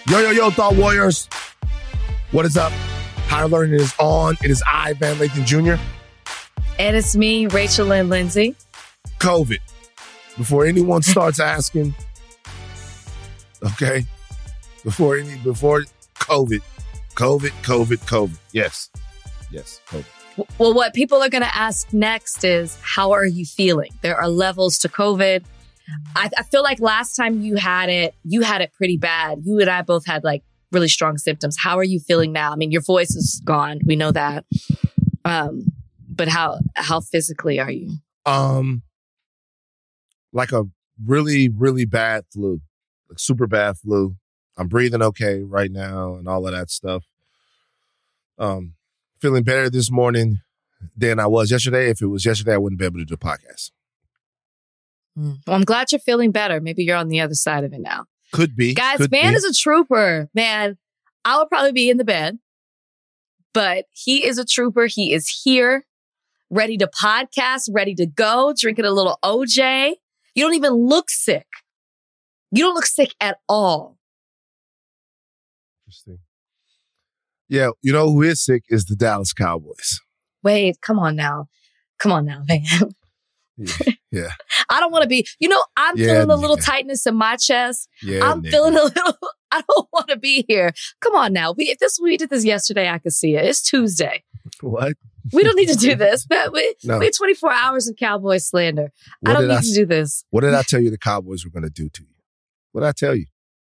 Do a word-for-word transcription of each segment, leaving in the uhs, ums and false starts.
Yo, yo, yo, Thought Warriors. What is up? Higher Learning is on. It is I, Van Lathan Junior And it's me, Rachel Lynn Lindsay. COVID. Before anyone starts asking, okay? Before any, before COVID, COVID, COVID, COVID. Yes. Yes, COVID. Well, what people are going to ask next is, how are you feeling? There are levels to COVID. I, I feel like last time you had it, you had it pretty bad. You and I both had like really strong symptoms. How are you feeling now? I mean, your voice is gone. We know that. Um, but how how physically are you? Um, like a really, really bad flu, like super bad flu. I'm breathing okay right now and all of that stuff. Um, feeling better this morning than I was yesterday. If it was yesterday, I wouldn't be able to do a podcast. Well, I'm glad you're feeling better. Maybe you're on the other side of it now. Could be. Guys, could Van be. is a trooper. Man, I would probably be in the bed, but he is a trooper. He is here, ready to podcast, ready to go, drinking a little O J. You don't even look sick. You don't look sick at all. Interesting. Yeah, you know who is sick is the Dallas Cowboys. Wait, come on now. Come on now, Van. Yeah. yeah. I don't want to be, you know, I'm Yeah, feeling a little nigga. tightness in my chest. Yeah, I'm nigga. feeling a little, I don't want to be here. Come on now. We, if this, we did this yesterday, I could see it. It's Tuesday. What? We don't need to do this. But we, No. we had twenty-four hours of Cowboy slander. What I don't did need I to s- do this. What did I tell you the Cowboys were going to do to you? What did I tell you?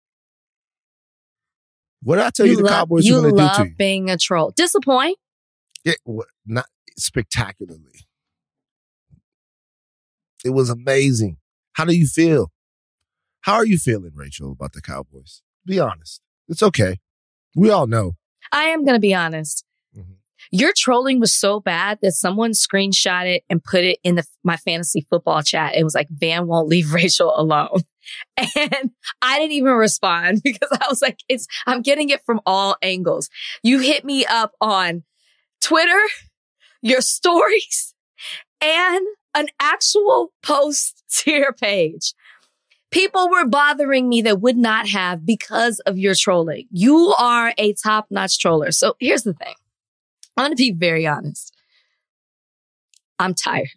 What did I tell you, the love, Cowboys you were going to do love to you? being a troll. Disappoint? Yeah, what, not spectacularly. It was amazing. How do you feel? How are you feeling, Rachel, about the Cowboys? Be honest. It's okay. We all know. I am going to be honest. Mhm. Your trolling was so bad that someone screenshot it and put it in the my fantasy football chat. It was like, Van won't leave Rachel alone. And I didn't even respond because I was like, it's, I'm getting it from all angles. You hit me up on Twitter, your stories, and an actual post to your page. People were bothering me that would not have because of your trolling. You are a top-notch troller. So here's the thing. I'm going to be very honest. I'm tired.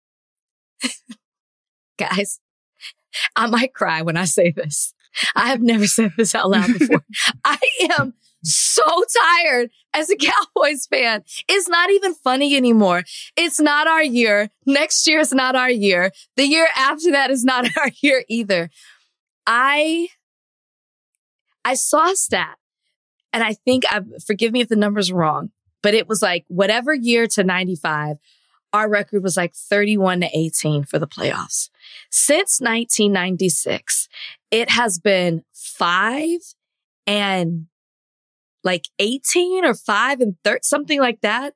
Guys, I might cry when I say this. I have never said this out loud before. I am so tired as a Cowboys fan. It's not even funny anymore. It's not our year. Next year is not our year. The year after that is not our year either. I, I saw a stat, and I think, I forgive me if the number's wrong, but it was like whatever year to ninety-five, our record was like thirty-one to eighteen for the playoffs. Since nineteen ninety-six, it has been five and like eighteen or five and thirty, something like that.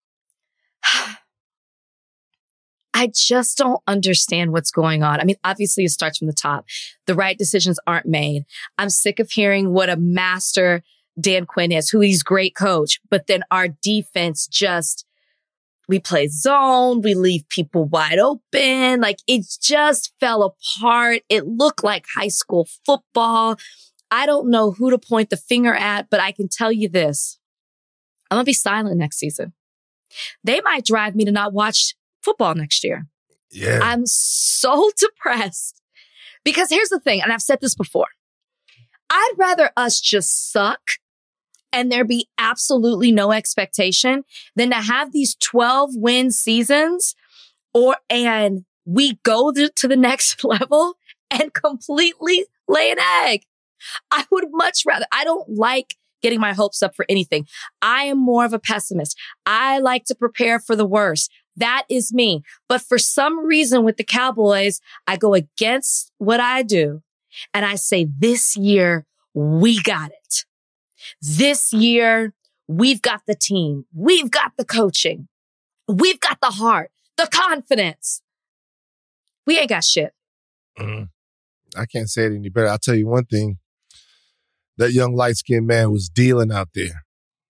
I just don't understand what's going on. I mean, obviously it starts from the top. The right decisions aren't made. I'm sick of hearing what a master Dan Quinn is, who he's great coach, but then our defense just, we play zone, we leave people wide open. Like it just fell apart. It looked like high school football. I don't know who to point the finger at, but I can tell you this. I'm going to be silent next season. They might drive me to not watch football next year. Yeah. I'm so depressed because here's the thing, and I've said this before. I'd rather us just suck and there be absolutely no expectation than to have these twelve win seasons or, and we go to, to the next level and completely lay an egg. I would much rather, I don't like getting my hopes up for anything. I am more of a pessimist. I like to prepare for the worst. That is me. But for some reason with the Cowboys, I go against what I do and I say, this year, we got it. This year, we've got the team. We've got the coaching. We've got the heart, the confidence. We ain't got shit. Mm. I can't say it any better. I'll tell you one thing. That young light-skinned man was dealing out there.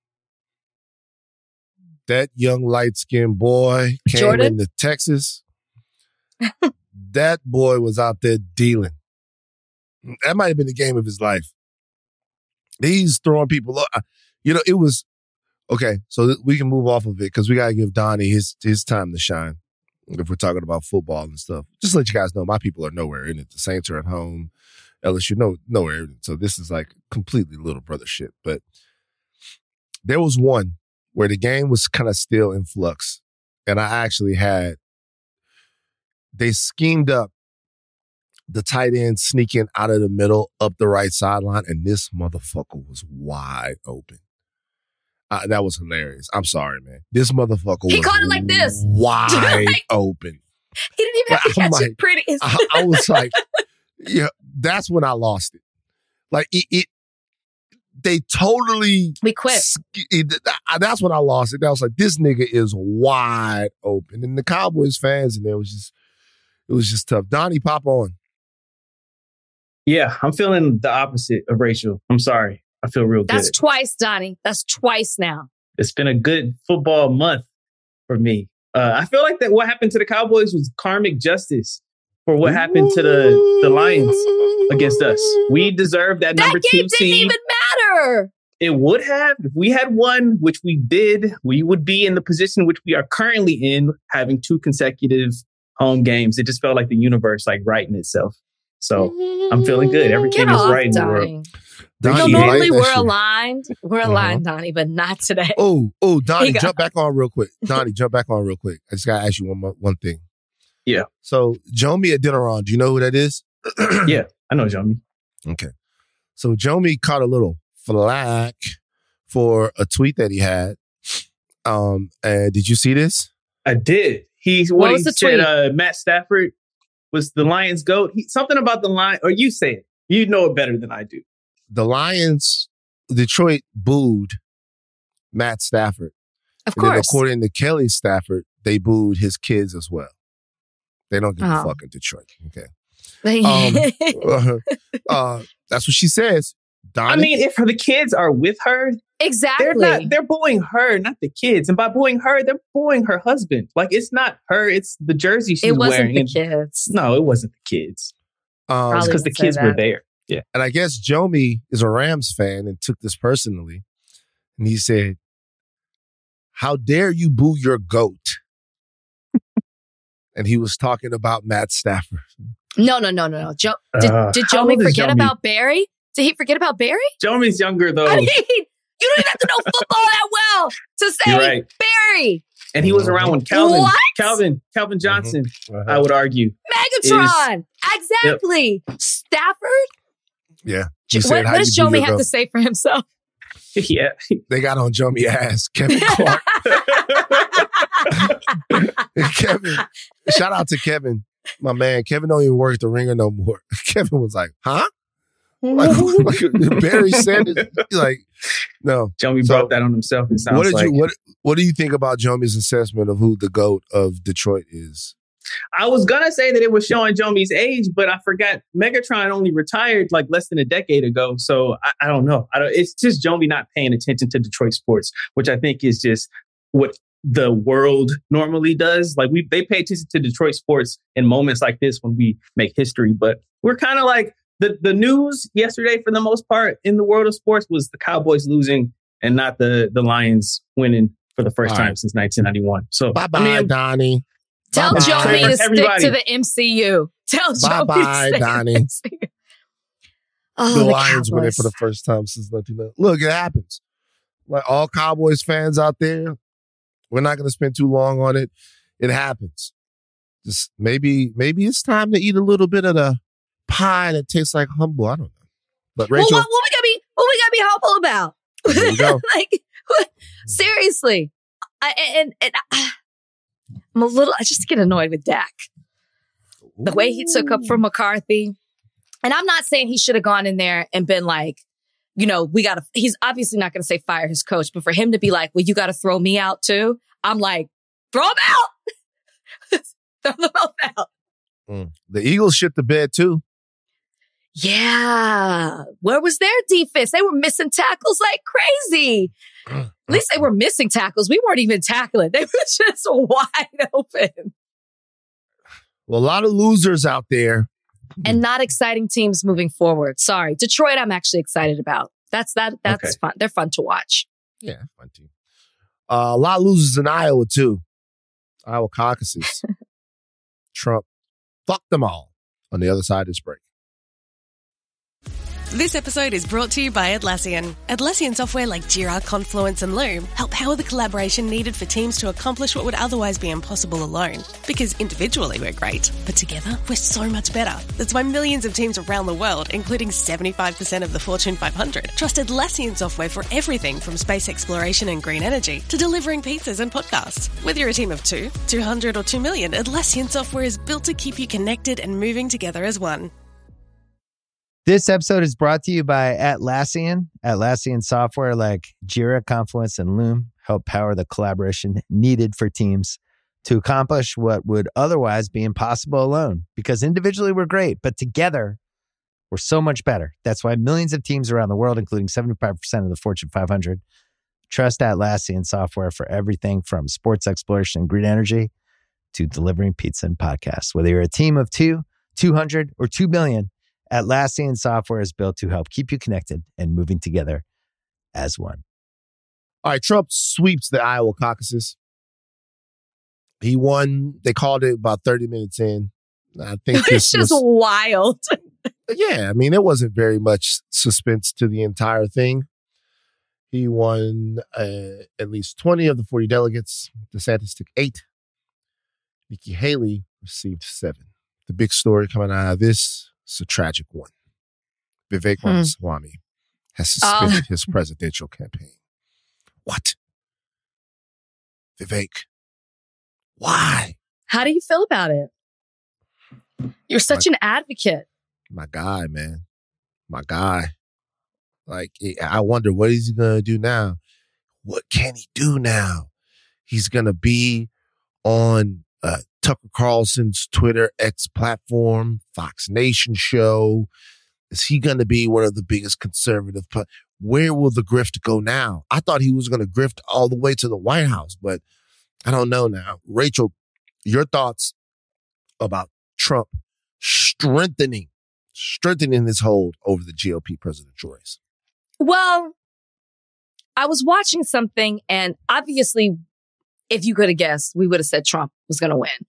That young light-skinned boy came Jordan? into Texas. That boy was out there dealing. That might have been the game of his life. He's throwing people up. You know, it was okay. So th- we can move off of it because we gotta give Donnie his his time to shine. If we're talking about football and stuff, just to let you guys know, my people are nowhere in it. The Saints are at home. L S U, no, nowhere in it. So this is like completely little brother shit. But there was one where the game was kind of still in flux, and I actually had they schemed up the tight end sneaking out of the middle up the right sideline, and this motherfucker was wide open. Uh, that was hilarious. I'm sorry, man. This motherfucker he was caught it like this. Wide open. He didn't even have to catch like, it pretty. I, I was like, yeah, that's when I lost it. Like, it, it they totally... We quit. It, that's when I lost it. I was like, this nigga is wide open. And the Cowboys fans in there was just, it was just tough. Donnie, pop on. Yeah, I'm feeling the opposite of Rachel. I'm sorry. I feel real good. That's twice, Donnie. That's twice now. It's been a good football month for me. Uh, I feel like that what happened to the Cowboys was karmic justice for what happened to the, the Lions against us. We deserve that, that number two seed. That game didn't even matter. It would have. If we had won, which we did, we would be in the position which we are currently in, having two consecutive home games. It just felt like the universe like righting itself. So I'm feeling good. Everything Get is off, right in the Donnie. world. Donnie, no, normally we're aligned. We're aligned, uh-huh. Donnie, but not today. Oh, oh, Donnie, jump back on real quick. Donnie, jump back on real quick. I just got to ask you one more, one thing. Yeah. So, Jomi Adeniran, do you know who that is? Yeah, I know Jomi. Okay. So, Jomi caught a little flack for a tweet that he had. Um, and did you see this? I did. He what, what was he the said, tweet? Uh, Matt Stafford was the Lions' GOAT. He, something about the Lions, or you say it. You know it better than I do. The Lions, Detroit booed Matt Stafford. Of and course. Then according to Kelly Stafford, they booed his kids as well. They don't give oh. a fuck in Detroit. Okay. um, uh, uh, that's what she says. Donnie? I mean, if the kids are with her, exactly, they're not. They're booing her, not the kids. And by booing her, they're booing her husband. Like it's not her; it's the jersey she's wearing. It wasn't wearing. the kids. No, it wasn't the kids. Um, it's because the kids were there. Yeah. And I guess Jomi is a Rams fan and took this personally. And he said, how dare you boo your GOAT? And he was talking about Matt Stafford. No, no, no, no, no. Jo- did uh, did Jomi forget Jomi? about Barry? Did he forget about Barry? Jomi's younger, though. I mean, you don't even have to know football that well to say right. Barry. And he was around when Calvin, what? Calvin, Calvin Johnson, mm-hmm. uh-huh. I would argue. Megatron. Is, exactly. Yep. Stafford? Yeah. What, what does Jomi have to say for himself? Yeah. They got on Jomi ass. Kevin Clark. Kevin. Shout out to Kevin. My man. Kevin don't even work the Ringer no more. Kevin was like, huh? Like, like Barry Sanders. Like, no. Jomi so, brought that on himself. It sounds what did like. you what what do you think about Jomi's assessment of who the GOAT of Detroit is? I was going to say that it was showing Jomi's age, but I forgot Megatron only retired like less than a decade ago. So I, I don't know. I don't, it's just Jomi not paying attention to Detroit sports, which I think is just what the world normally does. Like we, they pay attention to Detroit sports in moments like this when we make history, but we're kind of like the, the news yesterday for the most part in the world of sports was the Cowboys losing and not the, the Lions winning for the first All time right. since nineteen ninety-one. So bye-bye, I mean, Donnie. Tell Bye-bye. Jomi to Everybody. stick to the M C U. Tell Jomi Bye-bye, to stick Donnie. to the M C U. Oh, the, the Lions Cowboys. winning for the first time since nineteen ninety. Look, it happens. Like all Cowboys fans out there, we're not going to spend too long on it. It happens. Just maybe, maybe it's time to eat a little bit of the pie that tastes like humble. I don't know. But Rachel, well, what, what we gotta be, what we gotta be humble about? There you go. Like, what? Seriously, I, and, and I, I'm a little. I just get annoyed with Dak. The way he took up for McCarthy, and I'm not saying he should have gone in there and been like, you know, we got to. He's obviously not going to say fire his coach, but for him to be like, well, you got to throw me out too. I'm like, throw him out. Throw them both out. Mm. The Eagles shit the bed too. Yeah. Where was their defense? They were missing tackles like crazy. At least they were missing tackles. We weren't even tackling. They were just wide open. Well, a lot of losers out there. And not exciting teams moving forward. Sorry. Detroit, I'm actually excited about. That's that. That's Okay. fun. They're fun to watch. Yeah, fun team. Uh, a lot loses in Iowa, too. Iowa caucuses. Trump fucked them all on the other side of this break. This episode is brought to you by Atlassian. Atlassian software like Jira, Confluence, and Loom help power the collaboration needed for teams to accomplish what would otherwise be impossible alone. Because individually we're great, but together we're so much better. That's why millions of teams around the world, including seventy-five percent of the Fortune five hundred, trust Atlassian software for everything from space exploration and green energy to delivering pizzas and podcasts. Whether you're a team of two, two hundred, or two million, Atlassian software is built to keep you connected and moving together as one. This episode is brought to you by Atlassian. Atlassian software like Jira, Confluence, and Loom help power the collaboration needed for teams to accomplish what would otherwise be impossible alone. Because individually we're great, but together we're so much better. That's why millions of teams around the world, including seventy-five percent of the Fortune five hundred, trust Atlassian software for everything from sports exploration and green energy to delivering pizza and podcasts. Whether you're a team of two, two hundred, or two million, Atlassian software is built to help keep you connected and moving together as one. All right, Trump sweeps the Iowa caucuses. He won. They called it about thirty minutes in. I think It's this just was, wild. yeah, I mean, there wasn't very much suspense to the entire thing. He won uh, at least twenty of the forty delegates. DeSantis took eight. Nikki Haley received seven. The big story coming out of this, it's a tragic one. Vivek Hmm. Ramaswamy has suspended Oh. his presidential campaign. What? Vivek, why? How do you feel about it? You're such an advocate. My guy, man. My guy. Like, I wonder, what is he going to do now? What can he do now? He's going to be on uh, Tucker Carlson's Twitter X platform, Fox Nation show. Is he going to be one of the biggest conservative? Po- Where will the grift go now? I thought he was going to grift all the way to the White House, but I don't know now. Rachel, your thoughts about Trump strengthening, strengthening his hold over the G O P presidential race? Well, I was watching something, and obviously, if you could have guessed, we would have said Trump was going to win.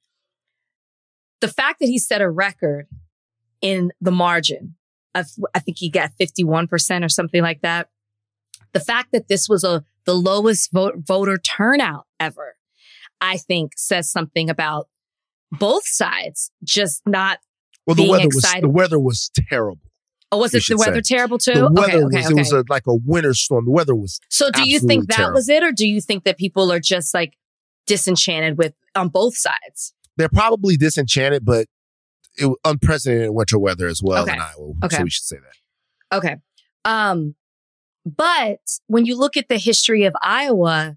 The fact that he set a record in the margin of, I think he got fifty-one percent or something like that. The fact that this was a the lowest vote, voter turnout ever, I think says something about both sides just not Well, the being weather excited. was the weather was terrible. Oh, was we it the should weather say. terrible too? The weather okay, okay, was okay. it was a, like a winter storm. The weather was So do you absolutely think that terrible. was it, or do you think that people are just like disenchanted with on both sides? They're probably disenchanted, but it was unprecedented winter weather as well Okay. in Iowa. Okay. So we should say that. Okay. Um, but when you look at the history of Iowa,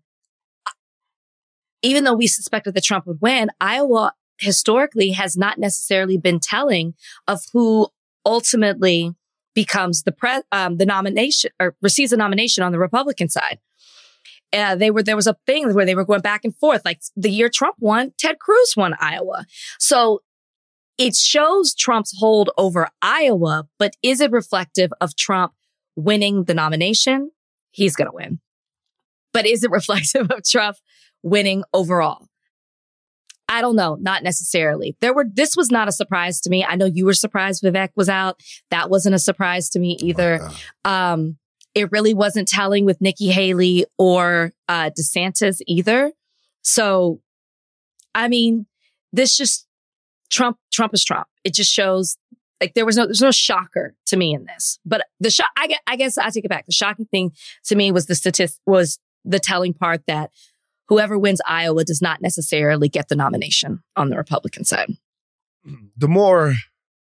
even though we suspected that Trump would win, Iowa historically has not necessarily been telling of who ultimately becomes the pre- um, the nomination or receives a nomination on the Republican side. Uh, they were there was a thing where they were going back and forth. Like the year Trump won, Ted Cruz won Iowa. So it shows Trump's hold over Iowa, but is it reflective of Trump winning the nomination? He's going to win. But is it reflective of Trump winning overall? I don't know. Not necessarily. There were, this was not a surprise to me. I know you were surprised Vivek was out. That wasn't a surprise to me either. Oh, God. Um, it really wasn't telling with Nikki Haley or uh, DeSantis either. So, I mean, this just Trump. Trump is Trump. It just shows like there was no there's no shocker to me in this. But the shock, I guess, I guess I take it back. The shocking thing to me was the statistic was the telling part that whoever wins Iowa does not necessarily get the nomination on the Republican side. The more,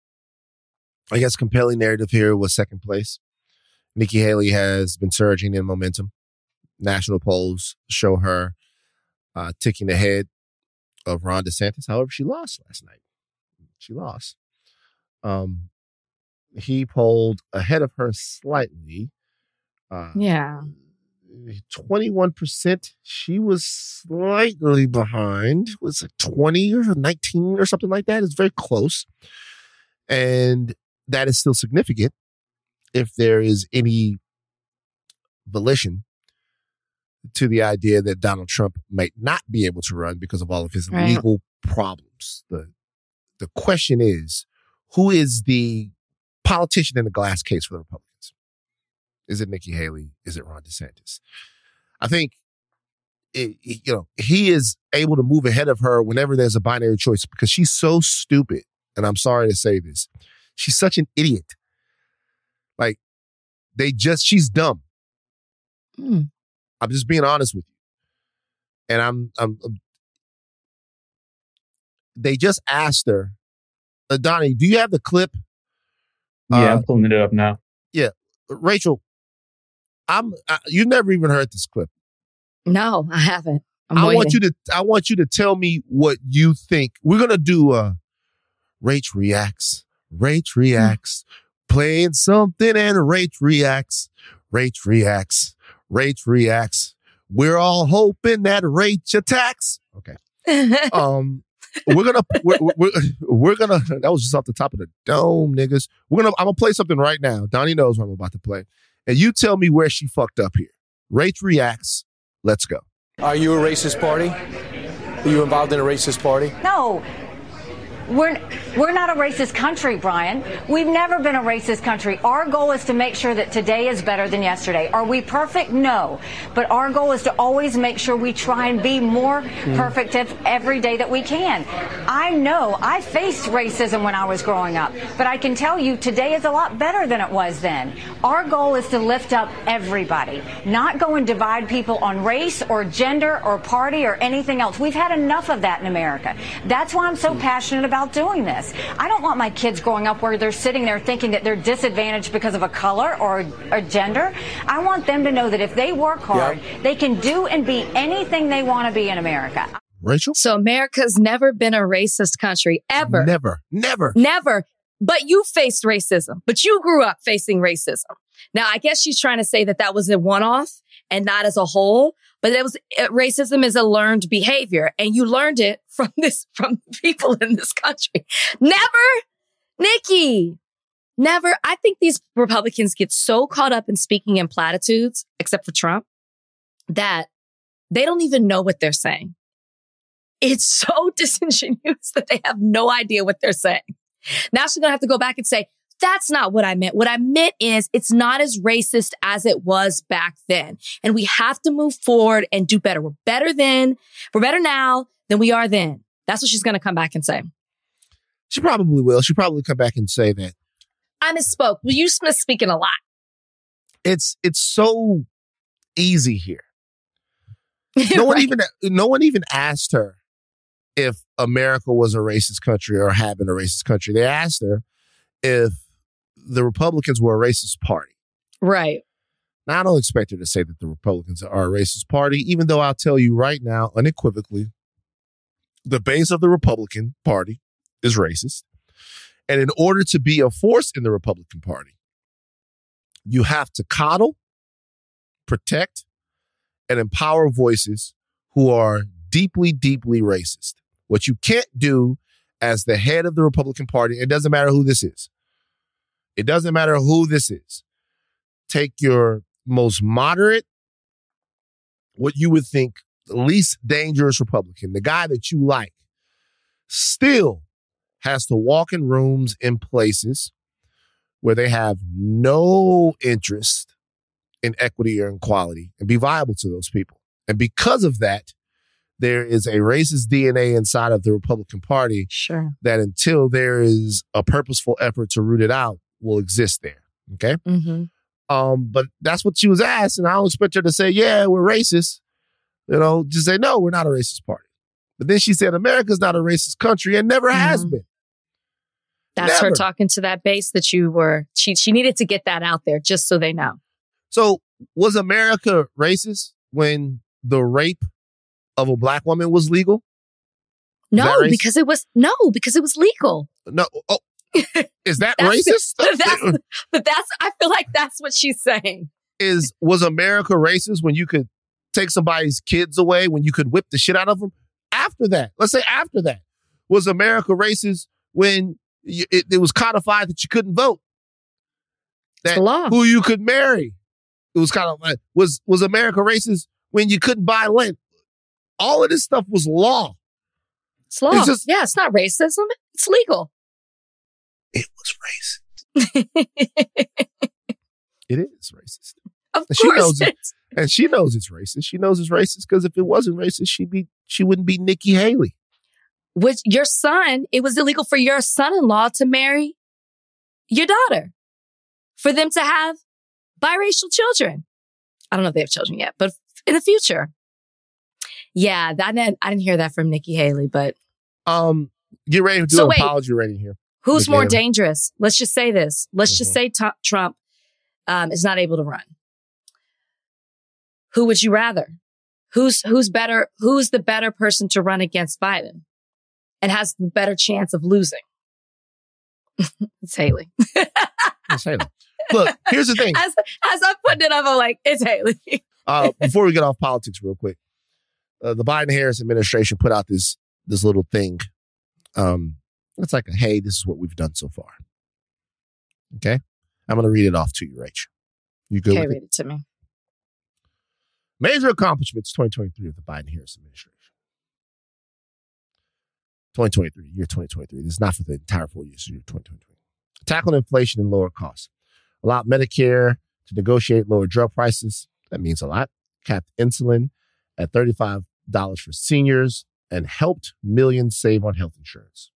I guess, compelling narrative here was second place. Nikki Haley has been surging in momentum. National polls show her uh, ticking ahead of Ron DeSantis. However, she lost last night. She lost. Um, he polled ahead of her slightly. Uh, Yeah. twenty-one percent. She was slightly behind. Was it twenty or nineteen or something like that? It's very close. And that is still significant if there is any volition to the idea that Donald Trump might not be able to run because of all of his Right. legal problems. The the question is, who is the politician in the glass case for the Republicans? Is it Nikki Haley? Is it Ron DeSantis? I think it, it- you know he is able to move ahead of her whenever there's a binary choice because she's so stupid. And I'm sorry to say this, she's such an idiot. Like they just, she's dumb. Hmm. I'm just being honest with you. And I'm, I'm, I'm- they just asked her, uh, Donnie, do you have the clip? Yeah, Uh, I'm pulling it up now. Rachel, I'm, I, you never even heard this clip. No, I haven't. I'm I waiting. want you to, I want you to tell me what you think. We're going to do, uh, Rach reacts, Rach reacts, playing something and Rach reacts, Rach reacts, Rach reacts. We're all hoping that Rach attacks. Okay. Um, we're gonna we're, we're, we're gonna that was just off the top of the dome, niggas. We're gonna I'm gonna play something right now. Donnie knows what I'm about to play, and you tell me where she fucked up here. Rach reacts. Let's go. Are you a racist party? Are you involved in a racist party? No. We're, we're not a racist country, Brian. We've never been a racist country. Our goal is to make sure that today is better than yesterday. Are we perfect? No. But our goal is to always make sure we try and be more perfect ev- every day that we can. I know I faced racism when I was growing up, but I can tell you today is a lot better than it was then. Our goal is to lift up everybody, not go and divide people on race or gender or party or anything else. We've had enough of that in America. That's why I'm so passionate about doing this. I don't want my kids growing up where they're sitting there thinking that they're disadvantaged because of a color or a gender. I want them to know that if they work hard, Yeah. they can do and be anything they want to be in America. Rachel, So America's never been a racist country, ever. never, never. Never. But you faced racism, but you grew up facing racism. Now, I guess she's trying to say that that was a one-off and not as a whole, but it was uh, racism is a learned behavior, and you learned it from this, from people in this country. Never, Nikki, never. I think these Republicans get so caught up in speaking in platitudes, except for Trump, that they don't even know what they're saying. It's so disingenuous that they have no idea what they're saying. Now she's going to have to go back and say, that's not what I meant. What I meant is it's not as racist as it was back then. And we have to move forward and do better. We're better then. We're better now than we are then. That's what she's going to come back and say. She probably will. She'll probably come back and say that. I misspoke. Well, you misspeaking a lot. It's it's so easy here. No one Right. even no one even asked her if America was a racist country or had been a racist country. They asked her if the Republicans were a racist party. Right. Now, I don't expect her to say that the Republicans are a racist party, even though I'll tell you right now, unequivocally, the base of the Republican Party is racist. And in order to be a force in the Republican Party, you have to coddle, protect, and empower voices who are deeply, deeply racist. What you can't do as the head of the Republican Party, it doesn't matter who this is. It doesn't matter who this is. Take your most moderate, what you would think the least dangerous Republican, the guy that you like, still has to walk in rooms in places where they have no interest in equity or equality and be viable to those people. And because of that, there is a racist D N A inside of the Republican Party Sure. that until there is a purposeful effort to root it out will exist there. Okay. Mm-hmm. Um, but that's what she was asked. And I don't expect her to say, yeah, we're racist. You know, just say, no, we're not a racist party. But then she said, America's not a racist country and never has Mhm. been. That's her Never. talking to that base that you were, she, she needed to get that out there just so they know. So was America racist when the rape of a black woman was legal? No, that racist? because it was, no, because it was legal. No. Oh, is that That's racist? But that's, but that's, I feel like that's what she's saying. Is was America racist when you could take somebody's kids away, when you could whip the shit out of them? After that, let's say after that, was America racist when you, it, it was codified that you couldn't vote? It's That the law. who you could marry It was kind of like, was, was America racist when you couldn't buy land? All of this stuff was law. It's law. It's just, yeah, it's not racism. It's legal. It was racist. It is racist. Of and course she knows it it, is. and she knows it's racist. She knows it's racist because if it wasn't racist, she'd be she wouldn't be Nikki Haley. Which your son, it was illegal for your son-in-law to marry your daughter, for them to have biracial children. I don't know if they have children yet, but in the future. Yeah, that I didn't, I didn't hear that from Nikki Haley, but um, get ready to do so an wait, apology rating here. Who's Nikki more Haley. dangerous? Let's just say this. Let's mm-hmm. just say t- Trump um, is not able to run. Who would you rather? Who's who's better? Who's the better person to run against Biden and has the better chance of losing? It's Haley. It's Haley. Look, here's the thing. As, as I'm putting it up, I'm like, it's Haley. uh, before we get off politics real quick, uh, the Biden-Harris administration put out this this little thing. Um, it's like, a, hey, this is what we've done so far. Okay? I'm going to read it off to you, Rach. You good okay, with read it? it to me. Major accomplishments twenty twenty-three of the Biden-Harris administration. twenty twenty-three, year twenty twenty-three. This is not for the entire four years, year twenty twenty-three. Tackling inflation and lower costs. Allowed Medicare to negotiate lower drug prices. That means a lot. Capped insulin at thirty-five dollars for seniors and helped millions save on health insurance.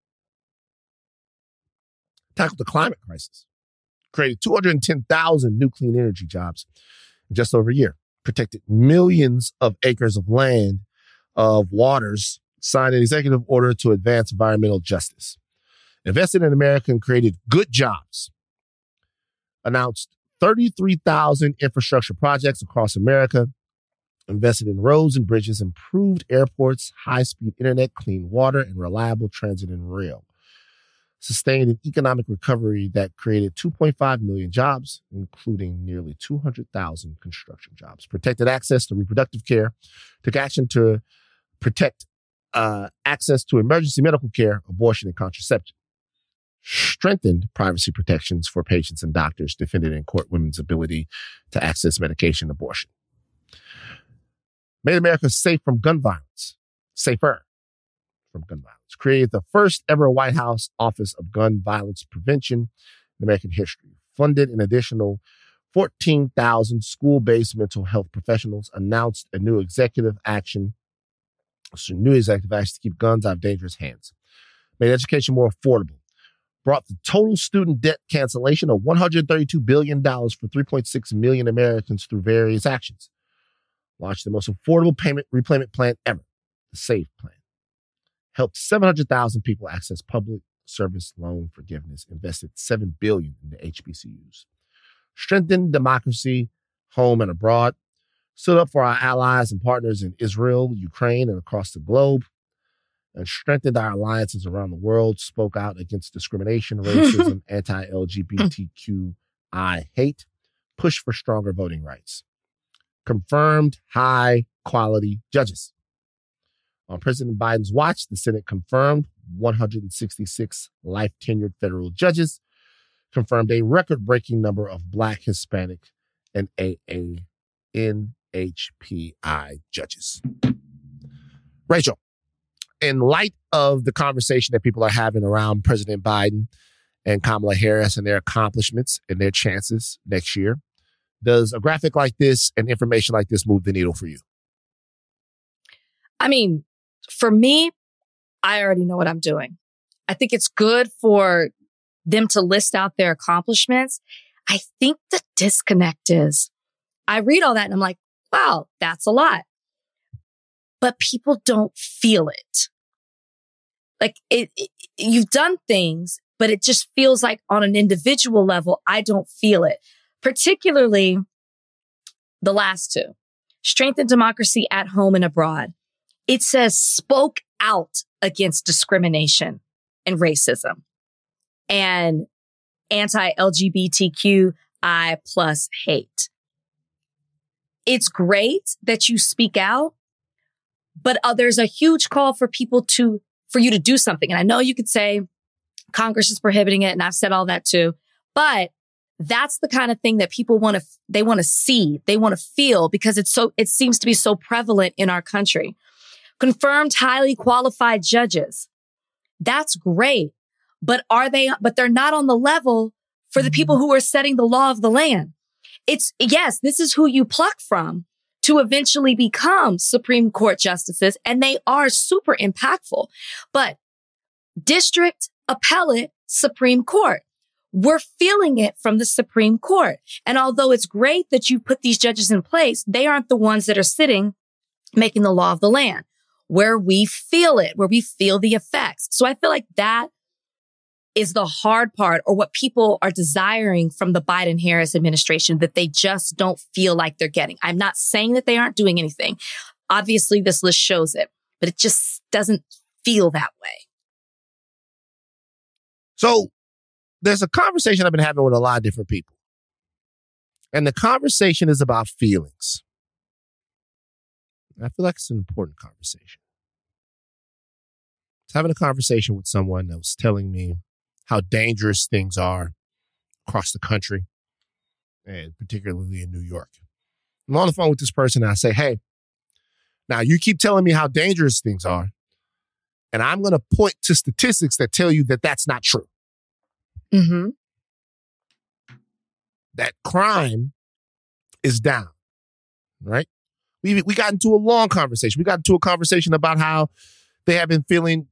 Tackled the climate crisis. Created two hundred ten thousand new clean energy jobs in just over a year. Protected millions of acres of land, of waters, signed an executive order to advance environmental justice. Invested in America and created good jobs. Announced thirty-three thousand infrastructure projects across America. Invested in roads and bridges, improved airports, high-speed internet, clean water, and reliable transit and rail. Sustained an economic recovery that created two point five million jobs, including nearly two hundred thousand construction jobs. Protected access to reproductive care. Took action to protect uh, access to emergency medical care, abortion, and contraception. Strengthened privacy protections for patients and doctors. Defended in court women's ability to access medication, abortion. Made America safe from gun violence. Safer from gun violence. Created the first ever White House Office of Gun Violence Prevention in American history. Funded an additional fourteen thousand school-based mental health professionals. Announced a new executive action, so new executive action to keep guns out of dangerous hands. Made education more affordable. Brought the total student debt cancellation of one hundred thirty-two billion dollars for three point six million Americans through various actions. Launched the most affordable payment repayment plan ever, the SAVE plan. Helped seven hundred thousand people access public service loan forgiveness. Invested seven billion dollars into H B C Us. Strengthened democracy, home and abroad. Stood up for our allies and partners in Israel, Ukraine, and across the globe. And strengthened our alliances around the world. Spoke out against discrimination, racism, anti-L G B T Q I hate. Pushed for stronger voting rights. Confirmed high-quality judges. On President Biden's watch, the Senate confirmed one hundred sixty-six life-tenured federal judges, confirmed a record-breaking number of Black, Hispanic, and A A N H P I judges. Rachel, in light of the conversation that people are having around President Biden and Kamala Harris and their accomplishments and their chances next year, does a graphic like this and information like this move the needle for you? I mean, for me, I already know what I'm doing. I think it's good for them to list out their accomplishments. I think the disconnect is, I read all that and I'm like, wow, that's a lot. But people don't feel it. Like it, it you've done things, but it just feels like on an individual level, I don't feel it. Particularly the last two. Strengthen democracy at home and abroad. It says spoke out against discrimination and racism and anti-L G B T Q I plus hate. It's great that you speak out, but uh, there's a huge call for people to, for you to do something. And I know you could say Congress is prohibiting it, and I've said all that too, but That's the kind of thing that people want to, they want to see, they want to feel because it's so, it seems to be so prevalent in our country. Confirmed highly qualified judges. That's great. But are they, but they're not on the level for the people who are setting the law of the land. It's, yes, this is who you pluck from to eventually become Supreme Court justices. And they are super impactful, but district, appellate, Supreme Court, we're feeling it from the Supreme Court. And although it's great that you put these judges in place, they aren't the ones that are sitting making the law of the land where we feel it, where we feel the effects. So I feel like that is the hard part, or what people are desiring from the Biden-Harris administration that they just don't feel like they're getting. I'm not saying that they aren't doing anything. Obviously, this list shows it, but it just doesn't feel that way. So there's a conversation I've been having with a lot of different people. And the conversation is about feelings. I feel like it's an important conversation. I was having a conversation with someone that was telling me how dangerous things are across the country, and particularly in New York. I'm on the phone with this person and I say, hey, now you keep telling me how dangerous things are, and I'm going to point to statistics that tell you that that's not true. Mm-hmm. That crime is down, right? We we got into a long conversation. We got into a conversation about how they have been feeling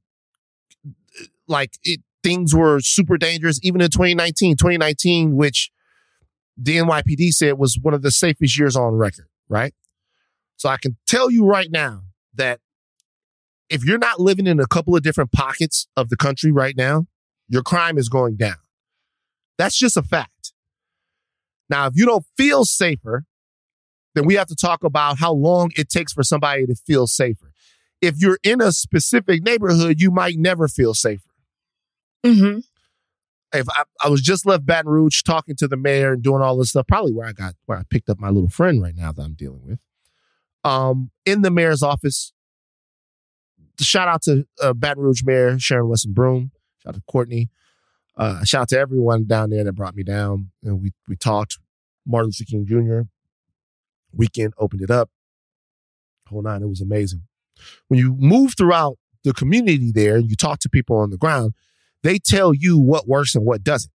like it, things were super dangerous even in twenty nineteen. twenty nineteen, which the N Y P D said was one of the safest years on record, right? So I can tell you right now that if you're not living in a couple of different pockets of the country right now, your crime is going down. That's just a fact. Now, if you don't feel safer, then we have to talk about how long it takes for somebody to feel safer. If you're in a specific neighborhood, you might never feel safer. Mm-hmm. If I, I was just left Baton Rouge talking to the mayor and doing all this stuff, probably where I got, where I picked up my little friend right now that I'm dealing with, um, in the mayor's office. Shout out to uh, Baton Rouge Mayor Sharon Wesson Broome. Shout out to Courtney. Uh, shout out to everyone down there that brought me down. And we we talked. Martin Luther King Junior Weekend opened it up. Whole nine. It was amazing. When you move throughout the community there and you talk to people on the ground, they tell you what works and what doesn't.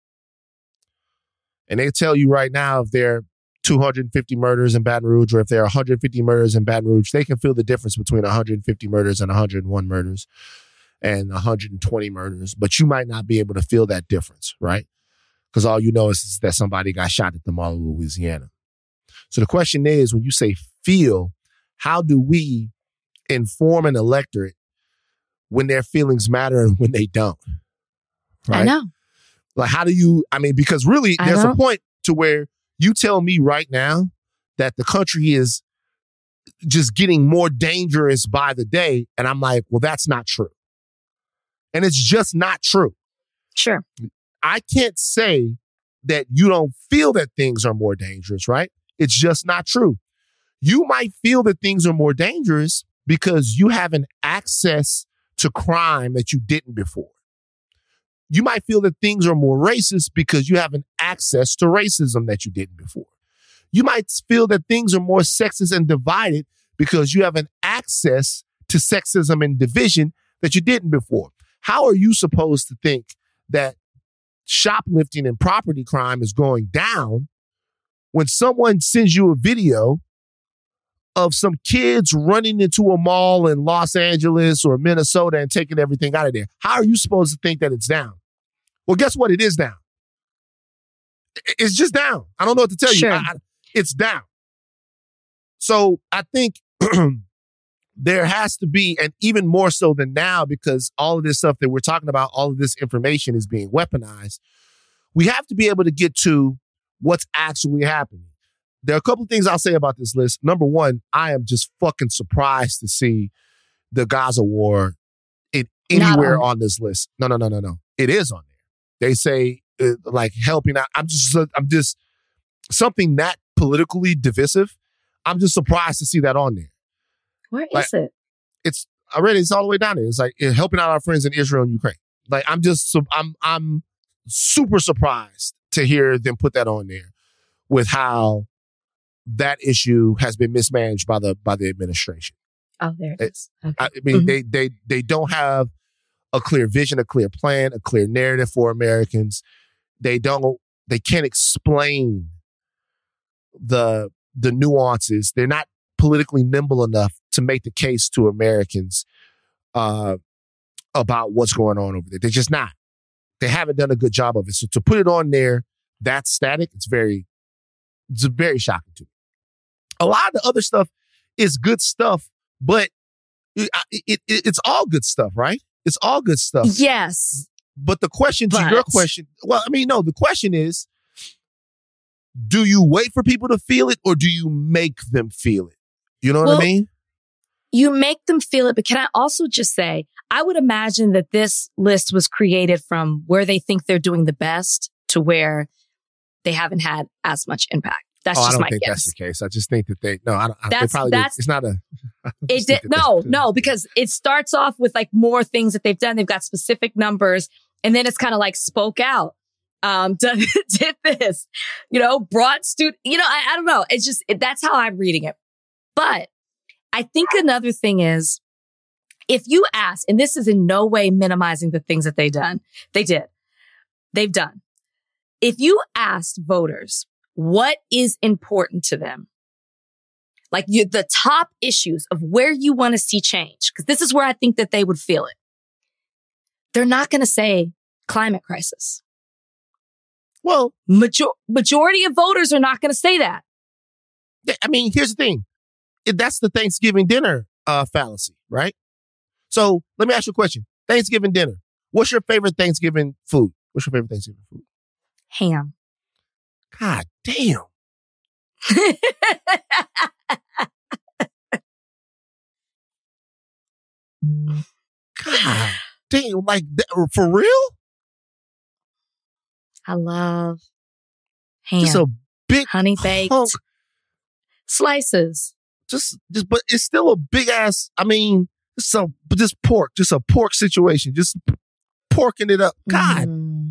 And they tell you right now if there are two hundred fifty murders in Baton Rouge or if there are one hundred fifty murders in Baton Rouge, they can feel the difference between one hundred fifty murders and one hundred one murders and one hundred twenty murders. But you might not be able to feel that difference, right? Because all you know is, is that somebody got shot at the Mall of Louisiana. So the question is, when you say feel, how do we inform an electorate when their feelings matter and when they don't? Right? I know. Like, how do you, I mean, because really I there's know. a point to where you tell me right now that the country is just getting more dangerous by the day. And I'm like, well, that's not true. And it's just not true. Sure. I can't say that you don't feel that things are more dangerous, right? It's just not true. You might feel that things are more dangerous because you have an access to crime that you didn't before. You might feel that things are more racist because you have an access to racism that you didn't before. You might feel that things are more sexist and divided because you have an access to sexism and division that you didn't before. How are you supposed to think that shoplifting and property crime is going down when someone sends you a video of some kids running into a mall in Los Angeles or Minnesota and taking everything out of there? How are you supposed to think that it's down? Well, guess what? It is down. It's just down. I don't know what to tell Sure. you. I, I, it's down. So I think there has to be, and even more so than now, because all of this stuff that we're talking about, all of this information is being weaponized. We have to be able to get to what's actually happening. There are a couple of things I'll say about this list. Number one, I am just fucking surprised to see the Gaza war in anywhere on. on this list. No, no, no, no, no. It is on there. They say uh, like helping out. I'm just, I'm just something that politically divisive. I'm just surprised to see that on there. Where is Like, it? It's I read it, it's all the way down there. It's like uh, helping out our friends in Israel and Ukraine. Like I'm just, I'm, I'm super surprised to hear them put that on there with how that issue has been mismanaged by the by the administration. Oh, there it is. Okay. I mean, Mm-hmm. they they they don't have a clear vision, a clear plan, a clear narrative for Americans. They don't. They can't explain the the nuances. They're not politically nimble enough to make the case to Americans uh, about what's going on over there. They're just not. They haven't done a good job of it. So to put it on there, that's static. It's very, it's very shocking to me. A lot of the other stuff is good stuff, but it, it, it, it's all good stuff, right? It's all good stuff. Yes. But the question to But- your question, well, I mean, no, the question is, do you wait for people to feel it or do you make them feel it? You know what Well, I mean? You make them feel it, but can I also just say, I would imagine that this list was created from where they think they're doing the best to where they haven't had as much impact. That's oh, just I don't my think guess. that's the case. I just think that they, no, I don't, I- they That's- probably, that's- did. It's not a, I It just did, think that no, they- no, because it starts off with like more things that they've done. They've got specific numbers, and then it's kind of like spoke out, um, did, did this, you know, brought student, you know, I, I don't know. It's just, it, that's how I'm reading it. But I think another thing is, if you ask, and this is in no way minimizing the things that they done, they did, they've done. If you asked voters what is important to them, like you, the top issues of where you want to see change, because this is where I think that they would feel it. They're not going to say climate crisis. Well, Major- majority of voters are not going to say that. th- I mean, here's the thing. It- That's the Thanksgiving dinner uh, fallacy, right? So let me ask you a question. Thanksgiving dinner. What's your favorite Thanksgiving food? What's your favorite Thanksgiving food? Ham. God damn. God damn. Like, that, for real? I love ham. Just a big Honey baked hunk. slices. Just, just, but it's still a big ass, I mean, it's a, but just pork, just a pork situation. Just porking it up. God. Mm.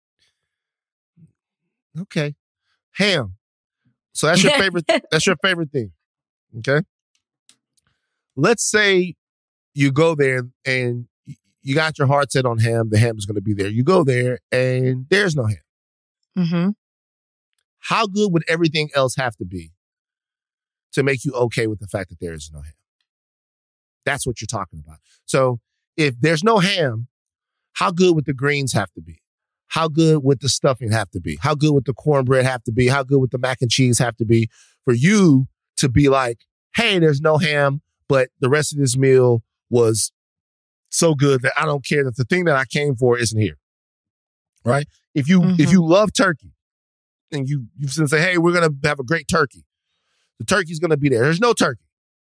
Okay. Ham. So that's your favorite, that's your favorite thing. Okay. Let's say you go there and you got your heart set on ham. The ham is going to be there. You go there and there's no ham. Mm-hmm. How good would everything else have to be to make you okay with the fact that there is no ham? That's what you're talking about. So if there's no ham, how good would the greens have to be? How good would the stuffing have to be? How good would the cornbread have to be? How good would the mac and cheese have to be for you to be like, hey, there's no ham, but the rest of this meal was so good that I don't care that the thing that I came for isn't here. Right? If you Mhm. if you love turkey and you you say, hey, we're gonna have a great turkey. The turkey's gonna be there. There's no turkey.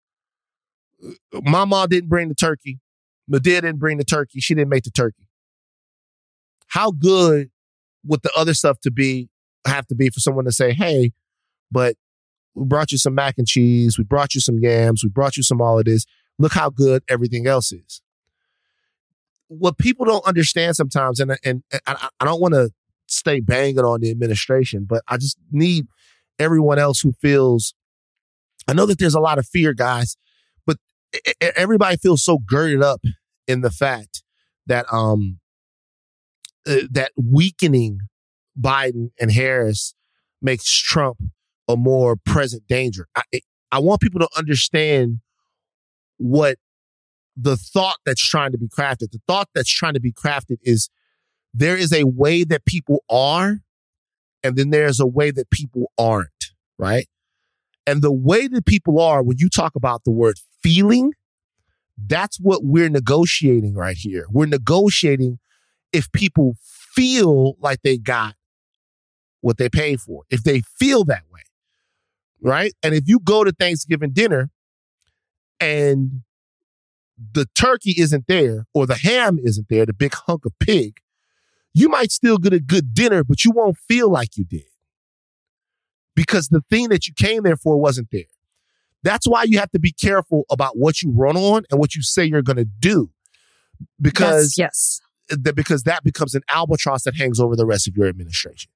My mom didn't bring the turkey. Medea didn't bring the turkey. She didn't make the turkey. How good would the other stuff to be have to be for someone to say, hey, but we brought you some mac and cheese. We brought you some yams. We brought you some all of this. Look how good everything else is. What people don't understand sometimes, and, and, and I, I don't want to stay banging on the administration, but I just need everyone else who feels, I know that there's a lot of fear, guys, but everybody feels so girded up in the fact that um uh, that weakening Biden and Harris makes Trump a more present danger. I, I want people to understand what the thought that's trying to be crafted. The thought that's trying to be crafted is there is a way that people are, and then there's a way that people aren't, right? And the way that people are, when you talk about the word feeling, that's what we're negotiating right here. We're negotiating if people feel like they got what they paid for, if they feel that way, right? And if you go to Thanksgiving dinner and the turkey isn't there or the ham isn't there, the big hunk of pig, you might still get a good dinner, but you won't feel like you did because the thing that you came there for wasn't there. That's why you have to be careful about what you run on and what you say you're going to do, because yes, yes. that because that becomes an albatross that hangs over the rest of your administration.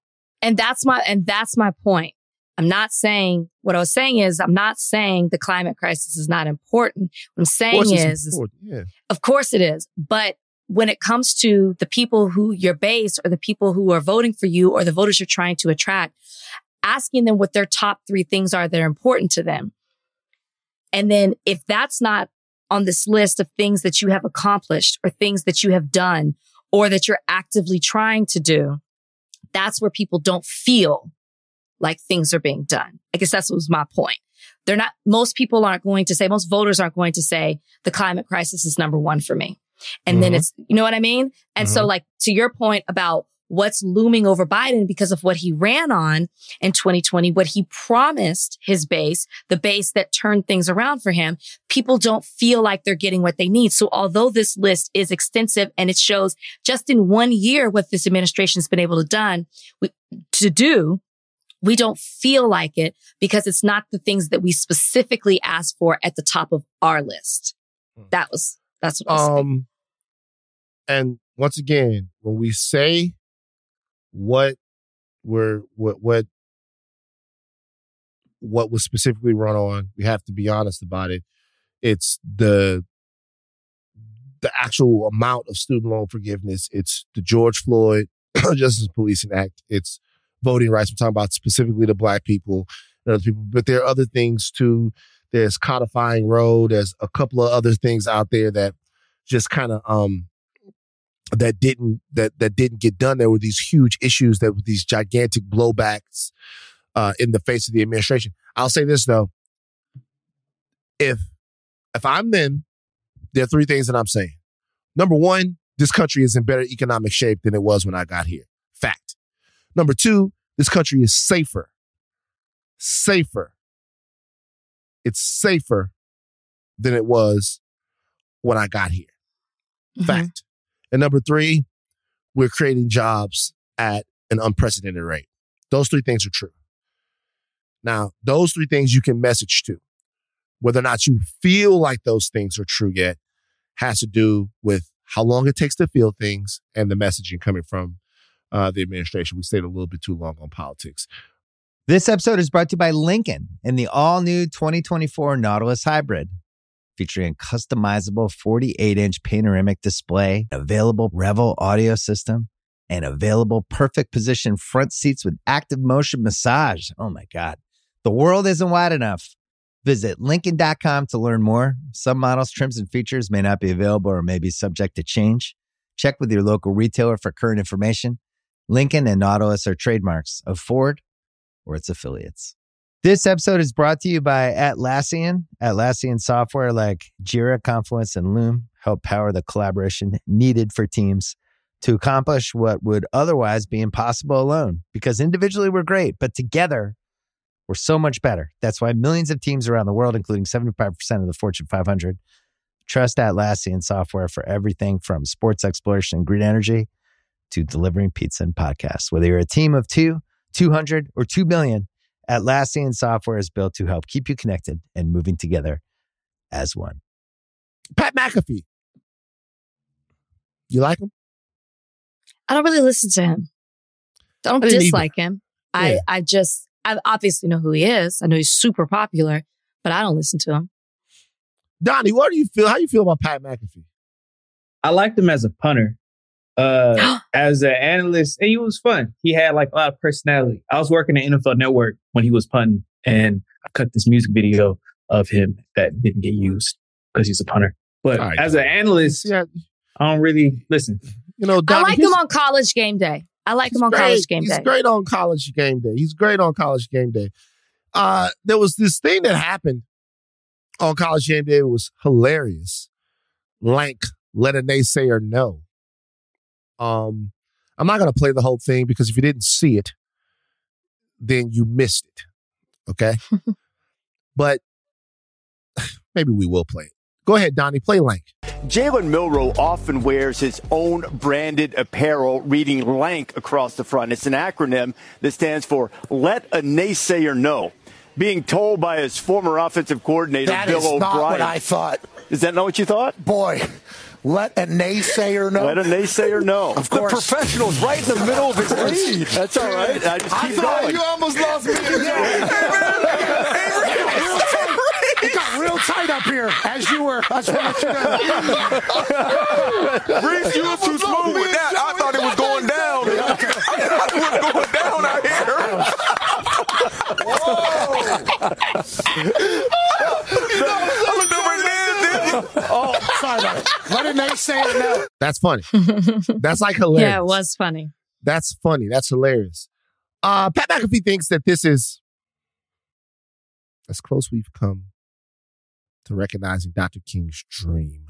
And that's my, and that's my point. I'm not saying, what I was saying is, I'm not saying the climate crisis is not important. What I'm saying is, is yeah. of course it is. But when it comes to the people who your base or the people who are voting for you or the voters you're trying to attract, asking them what their top three things are that are important to them. And then if that's not on this list of things that you have accomplished or things that you have done or that you're actively trying to do, that's where people don't feel like things are being done. I guess that's what was my point. They're not, most people aren't going to say, most voters aren't going to say the climate crisis is number one for me. And mm-hmm. then it's, you know what I mean? And mm-hmm. so like to your point about what's looming over Biden because of what he ran on in twenty twenty, what he promised his base, the base that turned things around for him, people don't feel like they're getting what they need. So although this list is extensive and it shows just in one year what this administration has been able to done to do, we don't feel like it because it's not the things that we specifically asked for at the top of our list. That was, that's what I was um, saying. And once again, when we say what we're, what, what, what was specifically run on, we have to be honest about it. It's the, the actual amount of student loan forgiveness. It's the George Floyd Justice and Policing Act. It's voting rights. I'm talking about specifically the black people and other people, but there are other things too. There's codifying Roe. There's a couple of other things out there that just kind of, um, that didn't, that, that didn't get done. There were these huge issues that were these gigantic blowbacks, uh, in the face of the administration. I'll say this though. If, if I'm them, there are three things that I'm saying. Number one, this country is in better economic shape than it was when I got here. Fact. Number two, this country is safer. Safer. It's safer than it was when I got here. Mm-hmm. Fact. And number three, we're creating jobs at an unprecedented rate. Those three things are true. Now, those three things you can message to. Whether or not you feel like those things are true yet has to do with how long it takes to feel things and the messaging coming from Uh, the administration. We stayed a little bit too long on politics. This episode is brought to you by Lincoln and the all-new twenty twenty-four Nautilus Hybrid, featuring a customizable forty-eight inch panoramic display, available Revel audio system, and available perfect position front seats with active motion massage. Oh my God. The world isn't wide enough. Visit Lincoln dot com to learn more. Some models, trims, and features may not be available or may be subject to change. Check with your local retailer for current information. Lincoln and Nautilus are trademarks of Ford or its affiliates. This episode is brought to you by Atlassian. Atlassian software like Jira, Confluence, and Loom help power the collaboration needed for teams to accomplish what would otherwise be impossible alone. Because individually we're great, but together we're so much better. That's why millions of teams around the world, including seventy-five percent of the Fortune five hundred, trust Atlassian software for everything from sports exploration and green energy to delivering pizza and podcasts. Whether you're a team of two, two hundred, or two million, Atlassian software is built to help keep you connected and moving together as one. Pat McAfee. You like him? I don't really listen to him. I don't I dislike him. Yeah. I, I just, I obviously know who he is. I know he's super popular, but I don't listen to him. Donnie, what do you feel? How do you feel about Pat McAfee? I liked him as a punter. Uh, as an analyst, and he was fun. He had like a lot of personality. I was working at N F L Network when he was punting, and I cut this music video of him that didn't get used because he's a punter. But right, as an analyst, yeah. I don't really listen. You know, Donnie, I like him on College Game Day. I like him on great. College Game he's Day. He's great on College Game Day. He's great on College Game Day. Uh, there was this thing that happened on College Game Day. It was hilarious. Lank let a naysayer know. Um, I'm not going to play the whole thing because if you didn't see it, then you missed it. Okay? But maybe we will play it. Go ahead, Donnie. Play Lank. Jalen Milroe often wears his own branded apparel reading LANK across the front. It's an acronym that stands for Let a Naysayer Know. Being told by his former offensive coordinator, that Bill O'Brien. That is not what I thought. Is that not what you thought? Boy, let a naysayer know. Let a naysayer know. Of course. The professional's right in the middle of his lead. That's all right. I just I keep thought going. you almost lost me again. It got real tight up here as you were. I just want to let you know. Reese, you were too smooth with that. I thought it was going down. It was going down out here. Oh, sorry about it. Let a naysayer know. That's funny. That's like hilarious. Yeah, it was funny. That's funny. That's hilarious. Uh, Pat McAfee thinks that this is as close we've come to recognizing Doctor King's dream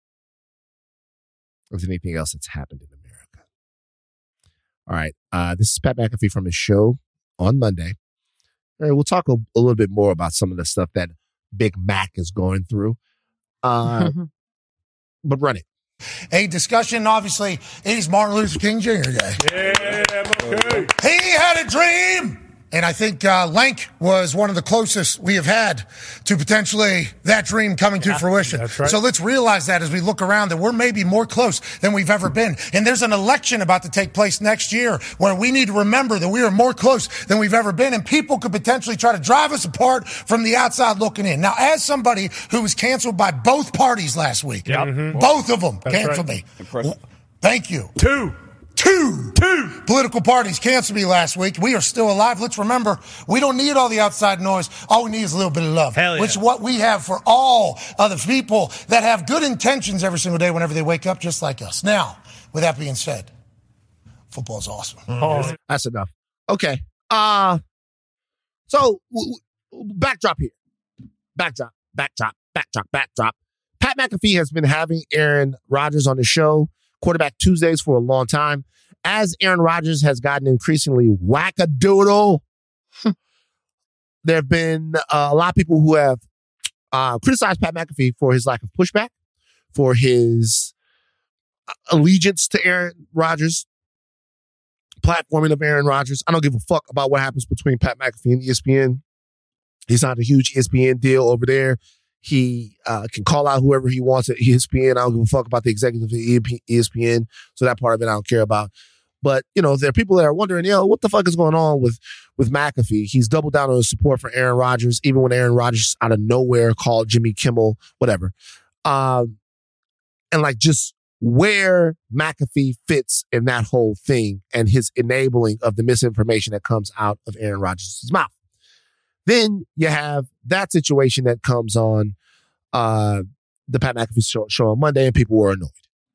as anything else that's happened in America. All right. Uh, this is Pat McAfee from his show on Monday. All right, we'll talk a, a little bit more about some of the stuff that Big Mac is going through. Uh, but run it. A discussion, obviously, it is Martin Luther King Junior Day. Yeah, okay. He had a dream. And I think uh, Lank was one of the closest we have had to potentially that dream coming to fruition. That's right. So let's realize that as we look around that we're maybe more close than we've ever been. And there's an election about to take place next year where we need to remember that we are more close than we've ever been. And people could potentially try to drive us apart from the outside looking in. Now, as somebody who was canceled by both parties last week, Yep. Mm-hmm. both of them That's canceled right. me. Well, thank you. Two. Two, Two political parties canceled me last week. We are still alive. Let's remember, we don't need all the outside noise. All we need is a little bit of love, Hell yeah. which is what we have for all other people that have good intentions every single day whenever they wake up, just like us. Now, with that being said, football's awesome. Oh, That's enough. Okay. Uh, so, w- w- backdrop here. Backdrop, backdrop, backdrop, backdrop. Pat McAfee has been having Aaron Rodgers on the show, Quarterback Tuesdays, for a long time. As Aaron Rodgers has gotten increasingly wackadoodle, there have been uh, a lot of people who have uh, criticized Pat McAfee for his lack of pushback, for his allegiance to Aaron Rodgers, platforming of Aaron Rodgers. I don't give a fuck about what happens between Pat McAfee and E S P N. He's not a huge E S P N deal over there. He uh, can call out whoever he wants at E S P N. I don't give a fuck about the executive at E S P N. So that part of it I don't care about. But, you know, there are people that are wondering, yo, what the fuck is going on with, with McAfee? He's doubled down on his support for Aaron Rodgers, even when Aaron Rodgers out of nowhere called Jimmy Kimmel, whatever. Um, and like just where McAfee fits in that whole thing and his enabling of the misinformation that comes out of Aaron Rodgers' mouth. Then you have that situation that comes on uh, the Pat McAfee show, show on Monday, and people were annoyed.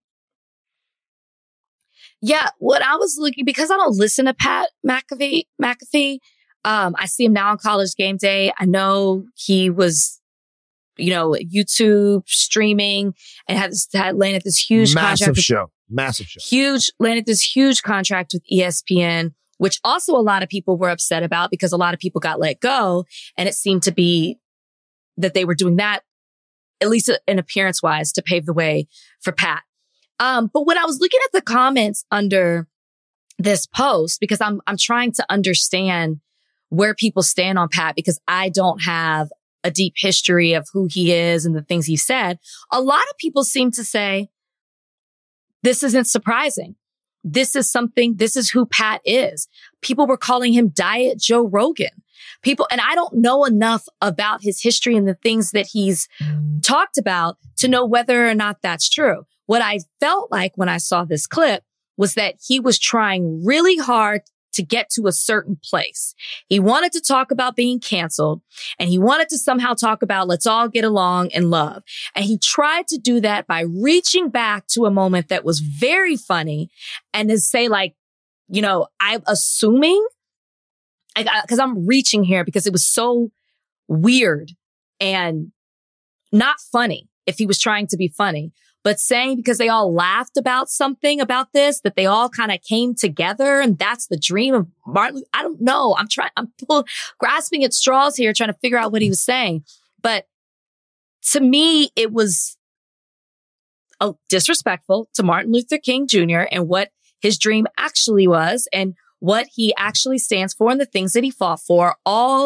Yeah, what I was looking, because I don't listen to Pat McAfee, McAfee, um, I see him now on College Game Day. I know he was, you know, YouTube streaming and had, this, had landed this huge Massive contract. show. Massive show. Huge, landed this huge contract with E S P N, which also a lot of people were upset about because a lot of people got let go. And it seemed to be that they were doing that, at least in appearance wise, to pave the way for Pat. Um, but when I was looking at the comments under this post, because I'm, I'm trying to understand where people stand on Pat, because I don't have a deep history of who he is and the things he said. A lot of people seem to say, this isn't surprising. This is something, this is who Pat is. People were calling him Diet Joe Rogan. People, and I don't know enough about his history and the things that he's talked about to know whether or not that's true. What I felt like when I saw this clip was that he was trying really hard to get to a certain place. He wanted to talk about being canceled, and he wanted to somehow talk about let's all get along and love. And he tried to do that by reaching back to a moment that was very funny and to say like, you know, I'm assuming, because I'm reaching here because it was so weird and not funny if he was trying to be funny. But saying because they all laughed about something about this, that they all kind of came together and that's the dream of Martin. I don't know. I'm trying, I'm pull, grasping at straws here, trying to figure out what he was saying. But to me, it was uh, disrespectful to Martin Luther King Junior and what his dream actually was and what he actually stands for and the things that he fought for, all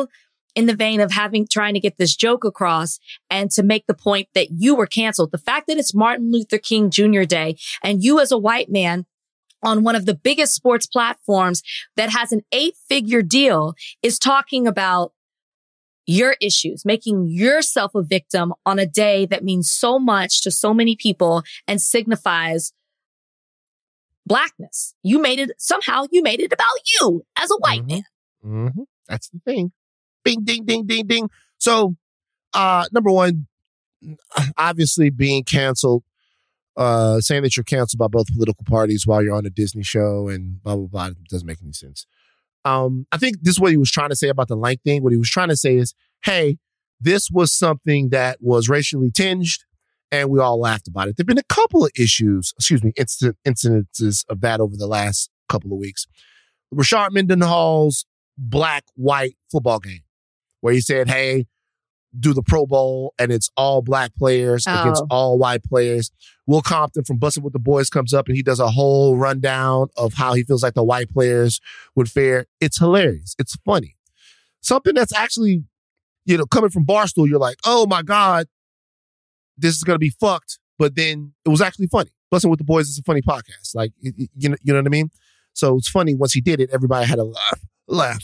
in the vein of having, trying to get this joke across and to make the point that you were canceled. The fact that it's Martin Luther King Junior Day and you as a white man on one of the biggest sports platforms that has an eight figure deal is talking about your issues, making yourself a victim on a day that means so much to so many people and signifies blackness. You made it, somehow you made it about you as a white mm-hmm. man. Mm-hmm. That's the thing. Bing, ding, ding, ding, ding. So, uh, number one, obviously being canceled, uh, saying that you're canceled by both political parties while you're on a Disney show and blah, blah, blah, it doesn't make any sense. Um, I think this is what he was trying to say about the Lank thing. What he was trying to say is, hey, this was something that was racially tinged and we all laughed about it. There've been a couple of issues, excuse me, incident, incidences of that over the last couple of weeks. Rashard Mendenhall's black-white football game where he said, hey, do the Pro Bowl and it's all black players oh. against all white players. Will Compton from Bussin' With the Boys comes up and he does a whole rundown of how he feels like the white players would fare. It's hilarious. It's funny. Something that's actually, you know, coming from Barstool, you're like, oh my God, this is going to be fucked. But then it was actually funny. Bussin' With the Boys is a funny podcast. Like, you know, you know what I mean? So it's funny. Once he did it, everybody had a laugh. Laugh.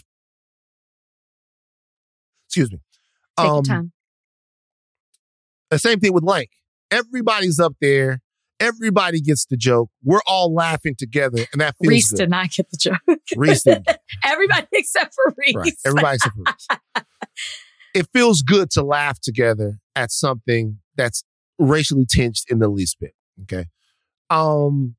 Excuse me. Take um, your time. The same thing with Lank. Everybody's up there. Everybody gets the joke. We're all laughing together, and that feels Reese good. did not get the joke. Reese didn't. Everybody except for Reese. Right. Everybody except for Reese. It feels good to laugh together at something that's racially tinged in the least bit. Okay. Um.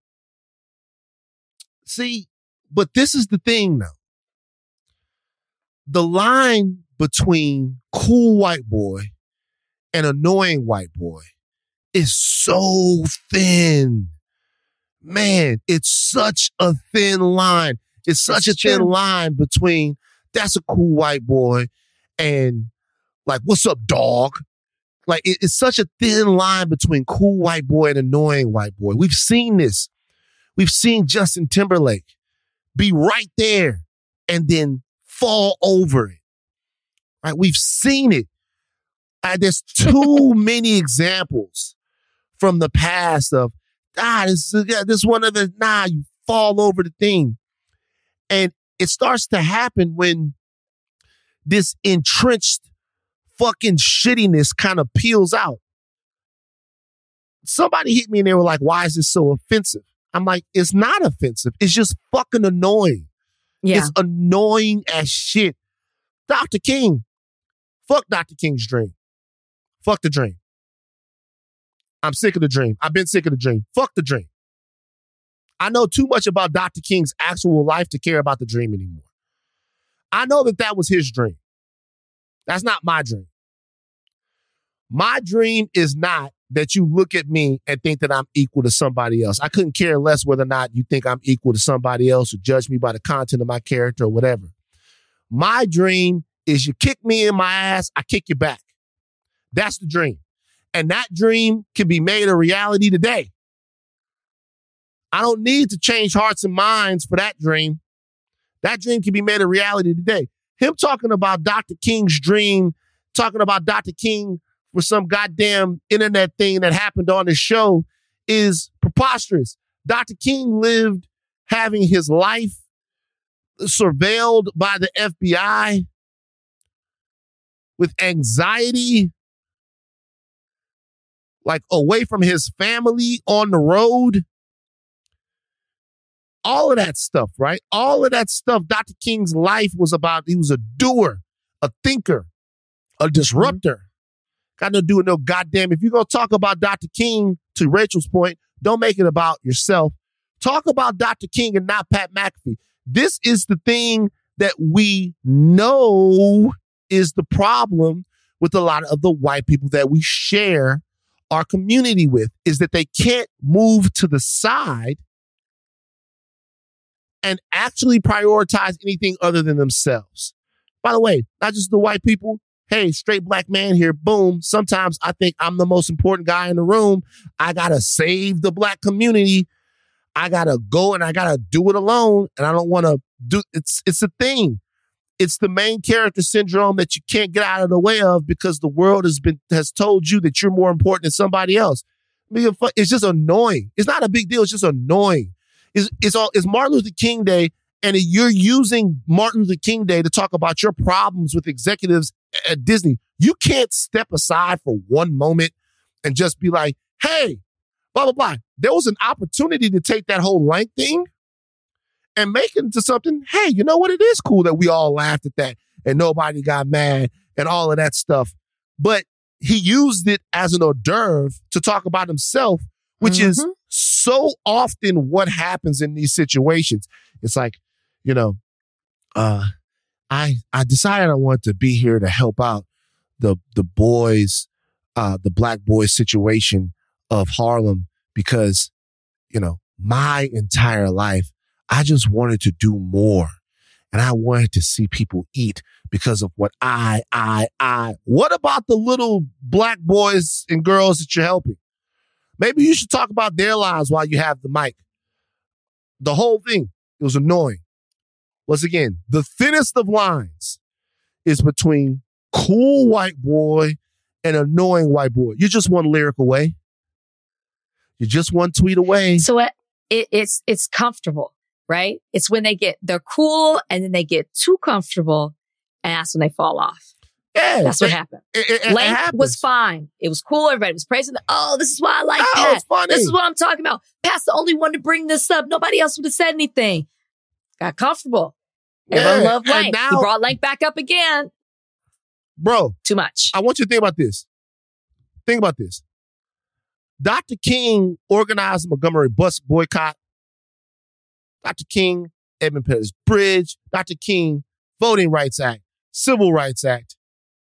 See, but this is the thing, though. The line between cool white boy and annoying white boy is so thin. Man, it's such a thin line. It's such It's a thin true. line between that's a cool white boy and like, what's up, dog? Like, it- it's such a thin line between cool white boy and annoying white boy. We've seen this. We've seen Justin Timberlake be right there and then fall over it. Right? We've seen it. Uh, there's too many examples from the past of, ah, this is yeah, this one of the, nah, you fall over the thing. And it starts to happen when this entrenched fucking shittiness kind of peels out. Somebody hit me and they were like, why is this so offensive? I'm like, it's not offensive. It's just fucking annoying. Yeah. It's annoying as shit. Doctor King. Fuck Doctor King's dream. Fuck the dream. I'm sick of the dream. I've been sick of the dream. Fuck the dream. I know too much about Doctor King's actual life to care about the dream anymore. I know that that was his dream. That's not my dream. My dream is not that you look at me and think that I'm equal to somebody else. I couldn't care less whether or not you think I'm equal to somebody else or judge me by the content of my character or whatever. My dream is you kick me in my ass, I kick you back. That's the dream. And that dream can be made a reality today. I don't need to change hearts and minds for that dream. That dream can be made a reality today. Him talking about Doctor King's dream, talking about Doctor King for some goddamn internet thing that happened on his show is preposterous. Doctor King lived having his life surveilled by the F B I with anxiety, like away from his family on the road. All of that stuff, right? All of that stuff. Doctor King's life was about, he was a doer, a thinker, a disruptor. Got no do with no goddamn. If you're going to talk about Doctor King, to Rachel's point, don't make it about yourself. Talk about Doctor King and not Pat McAfee. This is the thing that we know is the problem with a lot of the white people that we share our community with, is that they can't move to the side and actually prioritize anything other than themselves. By the way, not just the white people. Hey, straight black man here, boom. Sometimes I think I'm the most important guy in the room. I got to save the black community. I got to go and I got to do it alone. And I don't want to do, it's, it's a thing. It's the main character syndrome that you can't get out of the way of because the world has been has told you that you're more important than somebody else. It's just annoying. It's not a big deal. It's just annoying. It's, it's, all, it's Martin Luther King Day, and you're using Martin Luther King Day to talk about your problems with executives at Disney. You can't step aside for one moment and just be like, hey, blah, blah, blah. There was an opportunity to take that whole Lank thing and make it into something, hey, you know what? It is cool that we all laughed at that and nobody got mad and all of that stuff. But he used it as an hors d'oeuvre to talk about himself, which mm-hmm. is so often what happens in these situations. It's like, you know, uh, I I decided I wanted to be here to help out the the boys, uh, the black boys situation of Harlem because, you know, my entire life, I just wanted to do more. And I wanted to see people eat because of what I, I, I. What about the little black boys and girls that you're helping? Maybe you should talk about their lives while you have the mic. The whole thing, it was annoying. Once again, the thinnest of lines is between cool white boy and annoying white boy. You're just one lyric away. You're just one tweet away. So it, it, it's it's comfortable, right? It's when they get, they're cool and then they get too comfortable and that's when they fall off. Yeah. That's what happened. It, it, Lank it was fine. It was cool. Everybody was praising the, oh, this is why I like oh, Pat. It's funny. This is what I'm talking about. Pat's the only one to bring this up. Nobody else would have said anything. Got comfortable. Everyone yeah. loved Lank. Now, he brought Lank back up again. Bro. Too much. I want you to think about this. Think about this. Doctor King organized the Montgomery bus boycott. Doctor King, Edmund Pettus Bridge. Doctor King, Voting Rights Act, Civil Rights Act.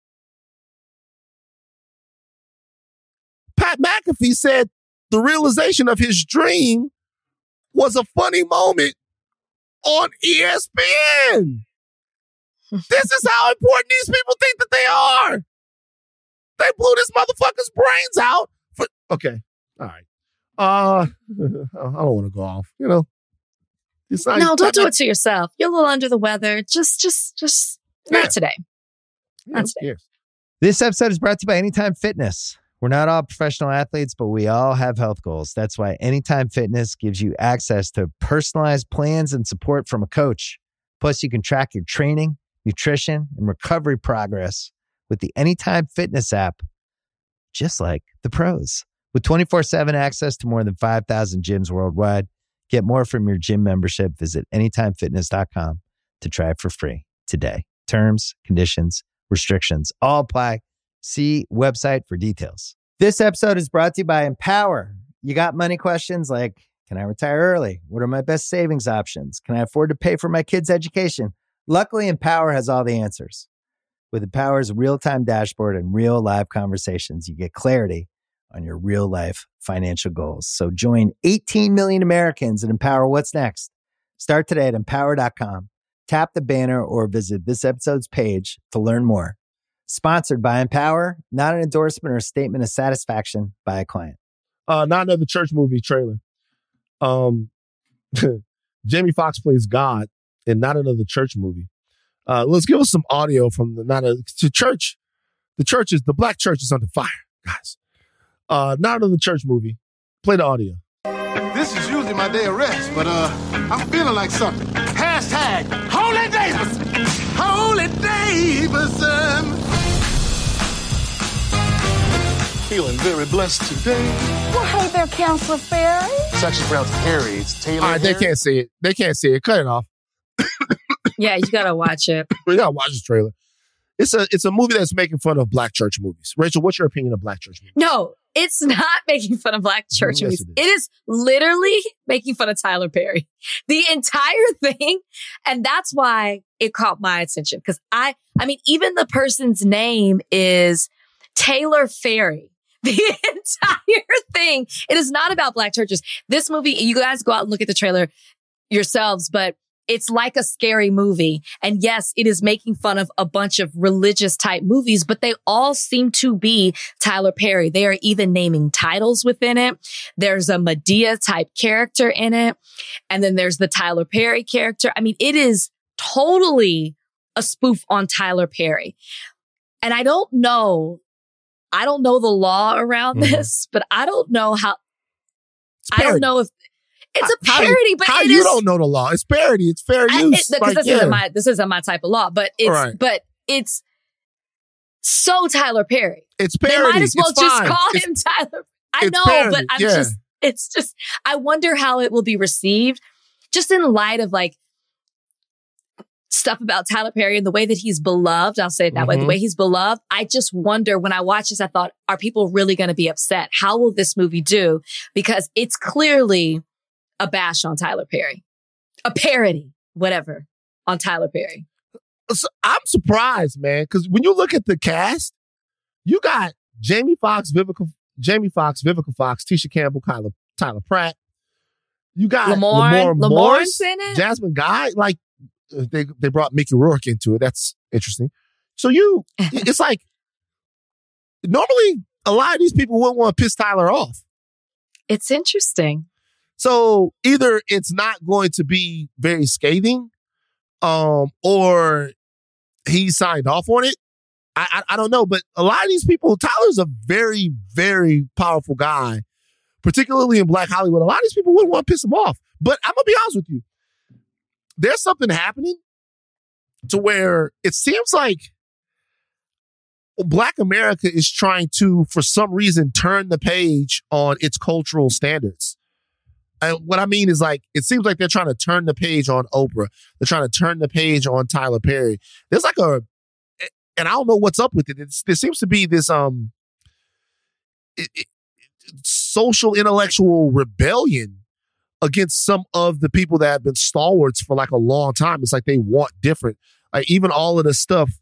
Pat McAfee said the realization of his dream was a funny moment on E S P N. This is how important these people think that they are. They blew this motherfucker's brains out. For, okay. All right. Uh, I don't want to go off, you know. It's not, no, don't do it to yourself. You're a little under the weather. Just, just, just Yeah. not today. Yeah, Not today. yes. This episode is brought to you by Anytime Fitness. We're not all professional athletes, but we all have health goals. That's why Anytime Fitness gives you access to personalized plans and support from a coach. Plus, you can track your training, nutrition, and recovery progress with the Anytime Fitness app, just like the pros. With twenty-four seven access to more than five thousand gyms worldwide, get more from your gym membership. Visit anytime fitness dot com to try it for free today. Terms, conditions, restrictions all apply. See website for details. This episode is brought to you by Empower. You got money questions like, can I retire early? What are my best savings options? Can I afford to pay for my kids' education? Luckily, Empower has all the answers. With Empower's real-time dashboard and real live conversations, you get clarity on your real life financial goals. So join eighteen million Americans and Empower What's Next. Start today at empower dot com. Tap the banner or visit this episode's page to learn more. Sponsored by Empower, not an endorsement or a statement of satisfaction by a client. Uh, not another church movie trailer. Um, Jamie Foxx plays God in Not Another Church movie. Uh, let's give us some audio from the not a to church. The church is the black church is under fire, guys. Uh, Not Another Church movie. Play the audio. This is usually my day of rest, but uh, I'm feeling like something. Hashtag Holy Davidson. Holy Davidson. Feeling very blessed today. Well, hey there, Counselor Ferry. It's actually pronounced Harry. It's Taylor. All right, they Harry. can't see it. They can't see it. Cut it off. Yeah, you gotta watch it. We gotta watch this trailer. It's a it's a movie that's making fun of black church movies. Rachel, what's your opinion of black church movies? No, it's not making fun of black church Yes, movies. it is. It is literally making fun of Tyler Perry. The entire thing. And that's why it caught my attention. Because I, I mean, even the person's name is Taylor Ferry. The entire thing. It is not about black churches. This movie, you guys go out and look at the trailer yourselves, but it's like a scary movie. And yes, it is making fun of a bunch of religious type movies, but they all seem to be Tyler Perry. They are even naming titles within it. There's a Medea type character in it. And then there's the Tyler Perry character. I mean, it is totally a spoof on Tyler Perry. And I don't know, I don't know the law around mm-hmm. this, but I don't know how, I don't know if it's a parody, how, but how it you is, don't know the law. It's parody. It's fair I, use. Because like, this yeah. isn't my, this isn't my type of law, but it's, right. but it's so Tyler Perry. It's parody. They might as well it's just fine. call it's, him Tyler. I know, parody. but I'm yeah. just, it's just, I wonder how it will be received just in light of like stuff about Tyler Perry and the way that he's beloved. I'll say it that mm-hmm. way. The way he's beloved. I just wonder when I watch this, I thought, are people really going to be upset? How will this movie do? Because it's clearly a bash on Tyler Perry, a parody, whatever on Tyler Perry. So I'm surprised, man, because when you look at the cast, you got Jamie Foxx, Vivica, Jamie Foxx, Vivica Fox, Tisha Campbell, Tyler, Tyler Pratt. You got Lamorne, Lamorne Morris, in it? Jasmine Guy. Like they they brought Mickey Rourke into it. That's interesting. So you, it's like normally a lot of these people wouldn't want to piss Tyler off. It's interesting. So either it's not going to be very scathing, um, or he signed off on it. I, I I don't know, but a lot of these people, Tyler's a very, very powerful guy, particularly in Black Hollywood. A lot of these people wouldn't want to piss him off. But I'm gonna be honest with you, there's something happening to where it seems like Black America is trying to, for some reason, turn the page on its cultural standards. And what I mean is like, it seems like they're trying to turn the page on Oprah. They're trying to turn the page on Tyler Perry. There's like a, and I don't know what's up with it. It's, there seems to be this um it, it, social intellectual rebellion against some of the people that have been stalwarts for like a long time. It's like they want different. Like even all of the stuff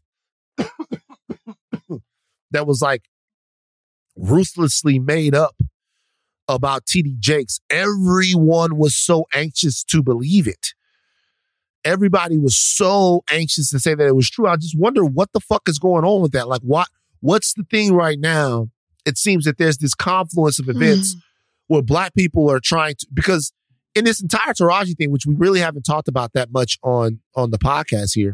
that was like ruthlessly made up about T D Jakes, everyone was so anxious to believe it. Everybody was so anxious to say that it was true. I just wonder what the fuck is going on with that. Like, what? What's the thing right now? It seems that there's this confluence of events mm. where Black people are trying to, because in this entire Taraji thing, which we really haven't talked about that much on, on the podcast here,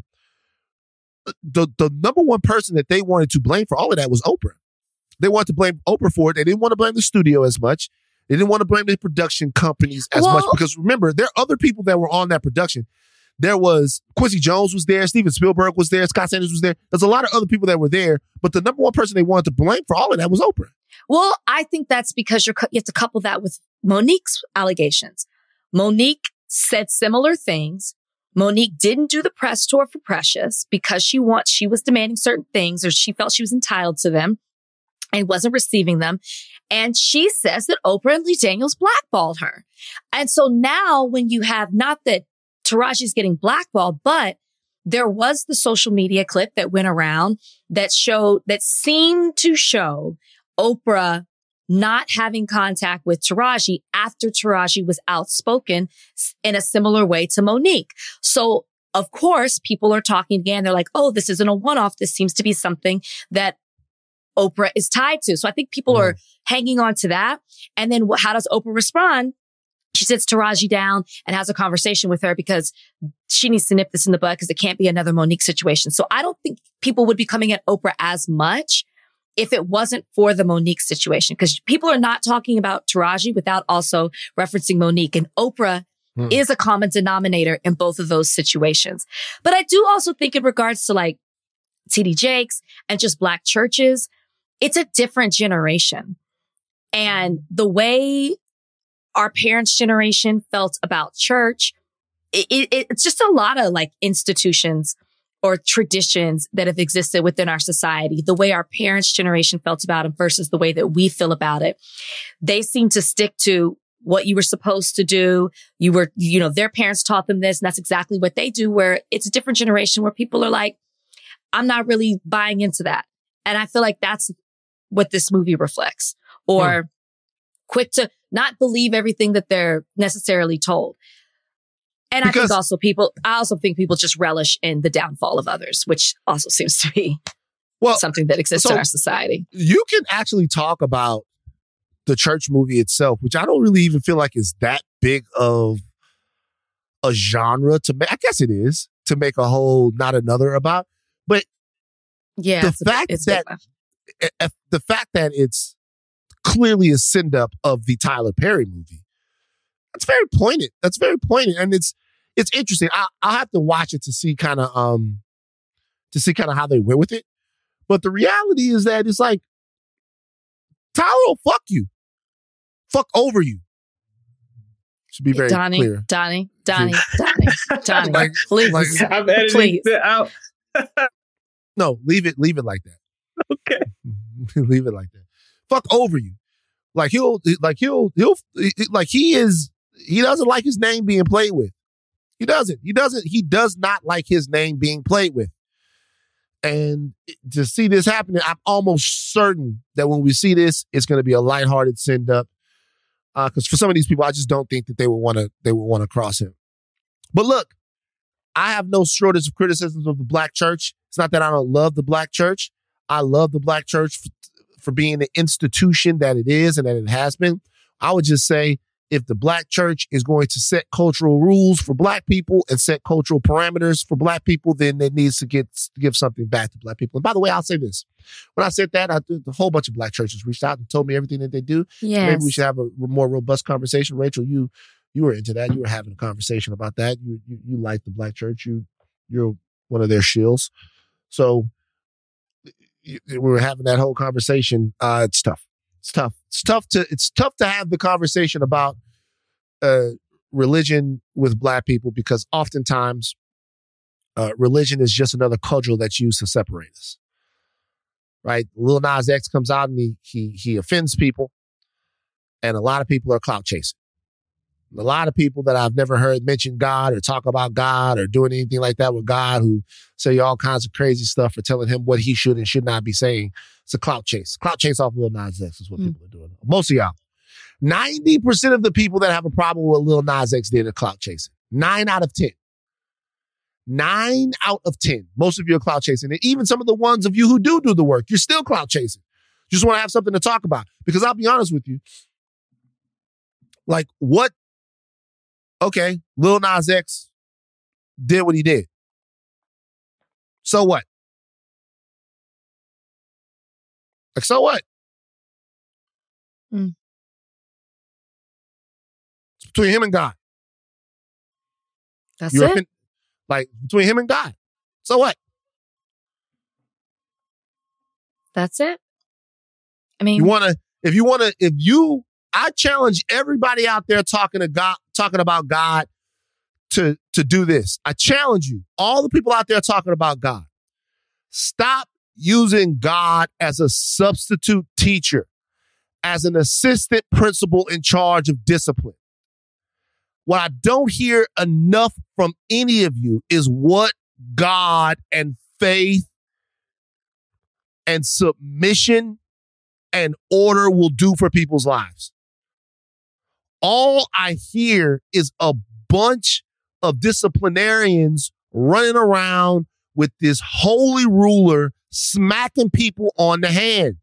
the, the number one person that they wanted to blame for all of that was Oprah. They wanted to blame Oprah for it. They didn't want to blame the studio as much. They didn't want to blame the production companies as well, much because remember, there are other people that were on that production. There was Quincy Jones was there, Steven Spielberg was there, Scott Sanders was there. There's a lot of other people that were there, but the number one person they wanted to blame for all of that was Oprah. Well, I think that's because you're, you have to couple that with Monique's allegations. Monique said similar things. Monique didn't do the press tour for Precious because she wants, she was demanding certain things or she felt she was entitled to them and wasn't receiving them. And she says that Oprah and Lee Daniels blackballed her. And so now when you have, not that Taraji's getting blackballed, but there was the social media clip that went around that showed, that seemed to show Oprah not having contact with Taraji after Taraji was outspoken in a similar way to Monique. So of course, people are talking again. They're like, oh, this isn't a one-off. This seems to be something that Oprah is tied to. So I think people mm. are hanging on to that. And then how does Oprah respond? She sits Taraji down and has a conversation with her because she needs to nip this in the bud because it can't be another Monique situation. So I don't think people would be coming at Oprah as much if it wasn't for the Monique situation, because people are not talking about Taraji without also referencing Monique, and Oprah hmm. is a common denominator in both of those situations. But I do also think in regards to like T D Jakes and just Black churches, it's a different generation. And the way our parents' generation felt about church, it, it, it's just a lot of like institutions or traditions that have existed within our society. The way our parents' generation felt about them versus the way that we feel about it. They seem to stick to what you were supposed to do. You were, you know, their parents taught them this, and that's exactly what they do, where it's a different generation where people are like, I'm not really buying into that. And I feel like that's what this movie reflects, or hmm. quick to not believe everything that they're necessarily told. And because, I think also people, I also think people just relish in the downfall of others, which also seems to be well, something that exists so in our society. You can actually talk about the church movie itself, which I don't really even feel like is that big of a genre to me. I guess it is. to make a whole not another about. But yeah, the it's fact a, it's that uh, the fact that it's clearly a send up of the Tyler Perry movie, that's very poignant. That's very poignant, and it's it's interesting. I, I'll have to watch it to see kind of um to see kind of how they went with it. But the reality is that it's like Tyler will fuck you, fuck over you. Should be very Donnie, clear. Donnie, Donnie, Donnie, Donnie, Like- please, like- I'm editing please. it out. No, leave it, leave it like that. Okay. Leave it like that. Fuck over you. Like he'll, like he'll, he'll, like he is, he doesn't like his name being played with. He doesn't. He doesn't, he does not like his name being played with. And to see this happening, I'm almost certain that when we see this, it's going to be a lighthearted send up. Uh, cause for some of these people, I just don't think that they would want to, they would want to cross him. But look, I have no shortage of criticisms of the black church. It's not that I don't love the black church. I love the black church for, for being the institution that it is and that it has been. I would just say if the black church is going to set cultural rules for black people and set cultural parameters for black people, then it needs to get to give something back to black people. And by the way, I'll say this. When I said that, I, a whole bunch of black churches reached out and told me everything that they do. Yes. Maybe we should have a more robust conversation. Rachel, you you were into that. You were having a conversation about that. You you, you like the black church. You you're one of their shills. So we were having that whole conversation. Uh, it's tough. It's tough. It's tough to it's tough to have the conversation about uh, religion with black people because oftentimes uh, religion is just another cudgel that's used to separate us. Right? Lil Nas X comes out and he he he offends people, and a lot of people are clout chasing. A lot of people that I've never heard mention God or talk about God or doing anything like that with God who say all kinds of crazy stuff for telling him what he should and should not be saying. It's a clout chase. Clout chase off Lil Nas X is what mm. people are doing. Most of y'all. ninety percent of the people that have a problem with Lil Nas X did a clout chasing. Nine out of ten. Nine out of ten. Most of you are clout chasing. And even some of the ones of you who do do the work, you're still clout chasing. You just want to have something to talk about. Because I'll be honest with you. Like what? Okay, Lil Nas X did what he did. So what? Like, so what? Mm. It's between him and God. That's You're it? offend- like, between him and God. So what? That's it? I mean... You want to, if you want to, if you, I challenge everybody out there talking to God, talking about God to, to do this. I challenge you, all the people out there talking about God, stop using God as a substitute teacher, as an assistant principal in charge of discipline. What I don't hear enough from any of you is what God and faith and submission and order will do for people's lives. All I hear is a bunch of disciplinarians running around with this holy ruler smacking people on the hand.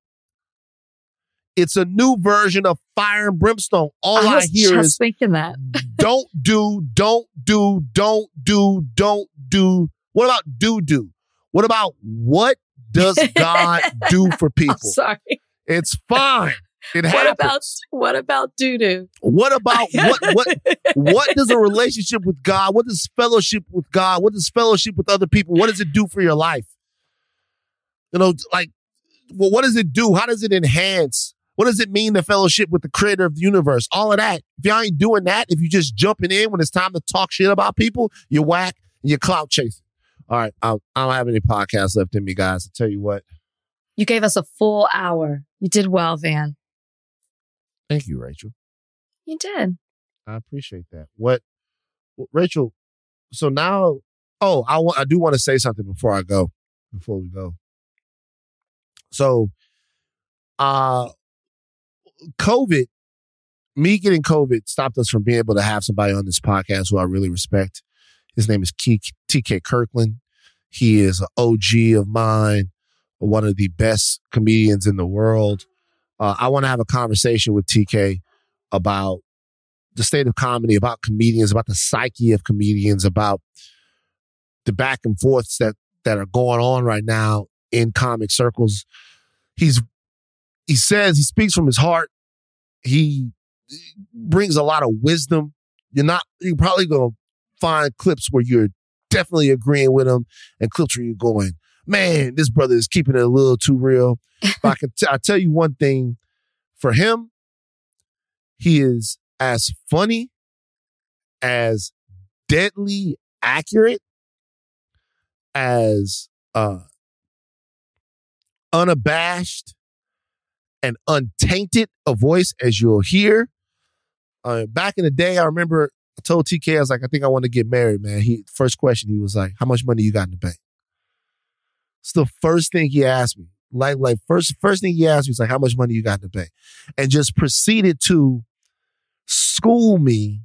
It's a new version of fire and brimstone. All I, I was hear just is thinking that. don't do, don't do, don't do, don't do. What about do do? What about what does God do for people? I'm sorry. It's fine. It What happens. about what about doo doo? What about what what what does a relationship with God? What does fellowship with God? What does fellowship with other people? What does it do for your life? You know, like, well, what does it do? How does it enhance? What does it mean to fellowship with the creator of the universe? All of that. If y'all ain't doing that, if you just jumping in when it's time to talk shit about people, you're whack and you're clout chasing. All right, I, I don't have any podcasts left in me, guys. I tell you what. You gave us a full hour. You did well, Van. Thank you, Rachel. You did. I appreciate that. What, well, Rachel? So now, oh, I want. I do want to say something before I go. Before we go. So, uh, COVID, me getting COVID stopped us from being able to have somebody on this podcast who I really respect. His name is T K Kirkland. He is an O G of mine, one of the best comedians in the world. Uh, I want to have a conversation with T K about the state of comedy, about comedians, about the psyche of comedians, about the back and forths that that are going on right now in comic circles. He's he says he speaks from his heart. He brings a lot of wisdom. You're not you're probably gonna find clips where you're definitely agreeing with him, and clips where you're going, man, this brother is keeping it a little too real. But I can t- I tell you one thing, for him, he is as funny, as deadly accurate, as uh, unabashed and untainted a voice as you'll hear. Uh, back in the day, I remember I told T K, I was like, I think I want to get married, man. He first question, he was like, how much money you got in the bank? It's the first thing he asked me. Like, like first, first thing he asked me was like, how much money you got in the bank? And just proceeded to school me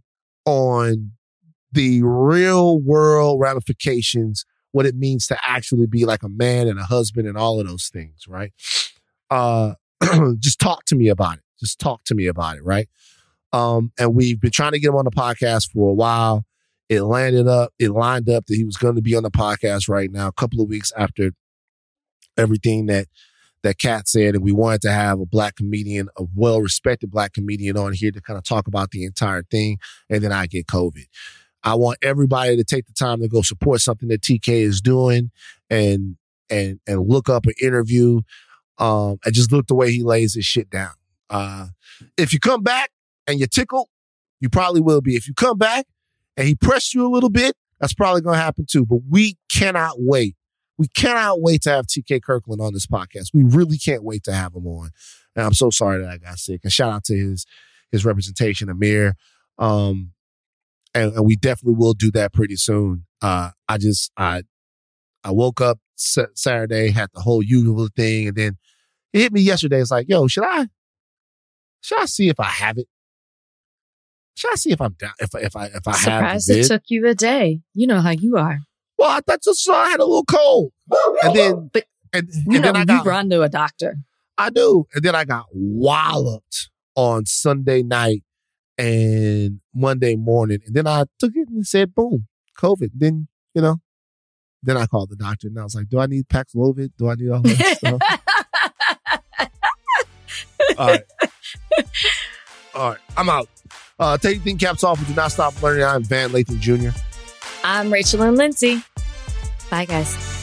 on the real world ramifications, what it means to actually be like a man and a husband and all of those things, right? Uh, just talk to me about it. Just talk to me about it, right? Um, and we've been trying to get him on the podcast for a while. It landed up, it lined up that he was going to be on the podcast right now, a couple of weeks after everything that that Kat said, and we wanted to have a black comedian, a well-respected black comedian on here to kind of talk about the entire thing, and then I get COVID. I want everybody to take the time to go support something that T K is doing and and and look up an interview um, and just look the way he lays his shit down. Uh, if you come back and you're tickled, you probably will be. If you come back and he pressed you a little bit, that's probably going to happen too. But we cannot wait. We cannot wait to have T K Kirkland on this podcast. We really can't wait to have him on. And I'm so sorry that I got sick. And shout out to his his representation, Amir. Um, and, and we definitely will do that pretty soon. Uh, I just I I woke up s- Saturday, had the whole usual thing, and then it hit me yesterday. It's like, yo, should I should I see if I have it? Should I see if I'm down? If if I if I have Surprised it took you a day. You know how you are. Well, I thought just I had a little cold, and then but and, you and know then I you got run to a doctor. I do, and then I got walloped on Sunday night and Monday morning, and then I took it and said, "Boom, COVID." Then you know, then I called the doctor, and I was like, "Do I need Paxlovid? Do I need all that stuff?" All right, all right, I'm out. Uh, take your thing caps off. We do not stop learning. I'm Van Lathan Junior I'm Rachel and Lindsay. Bye, guys.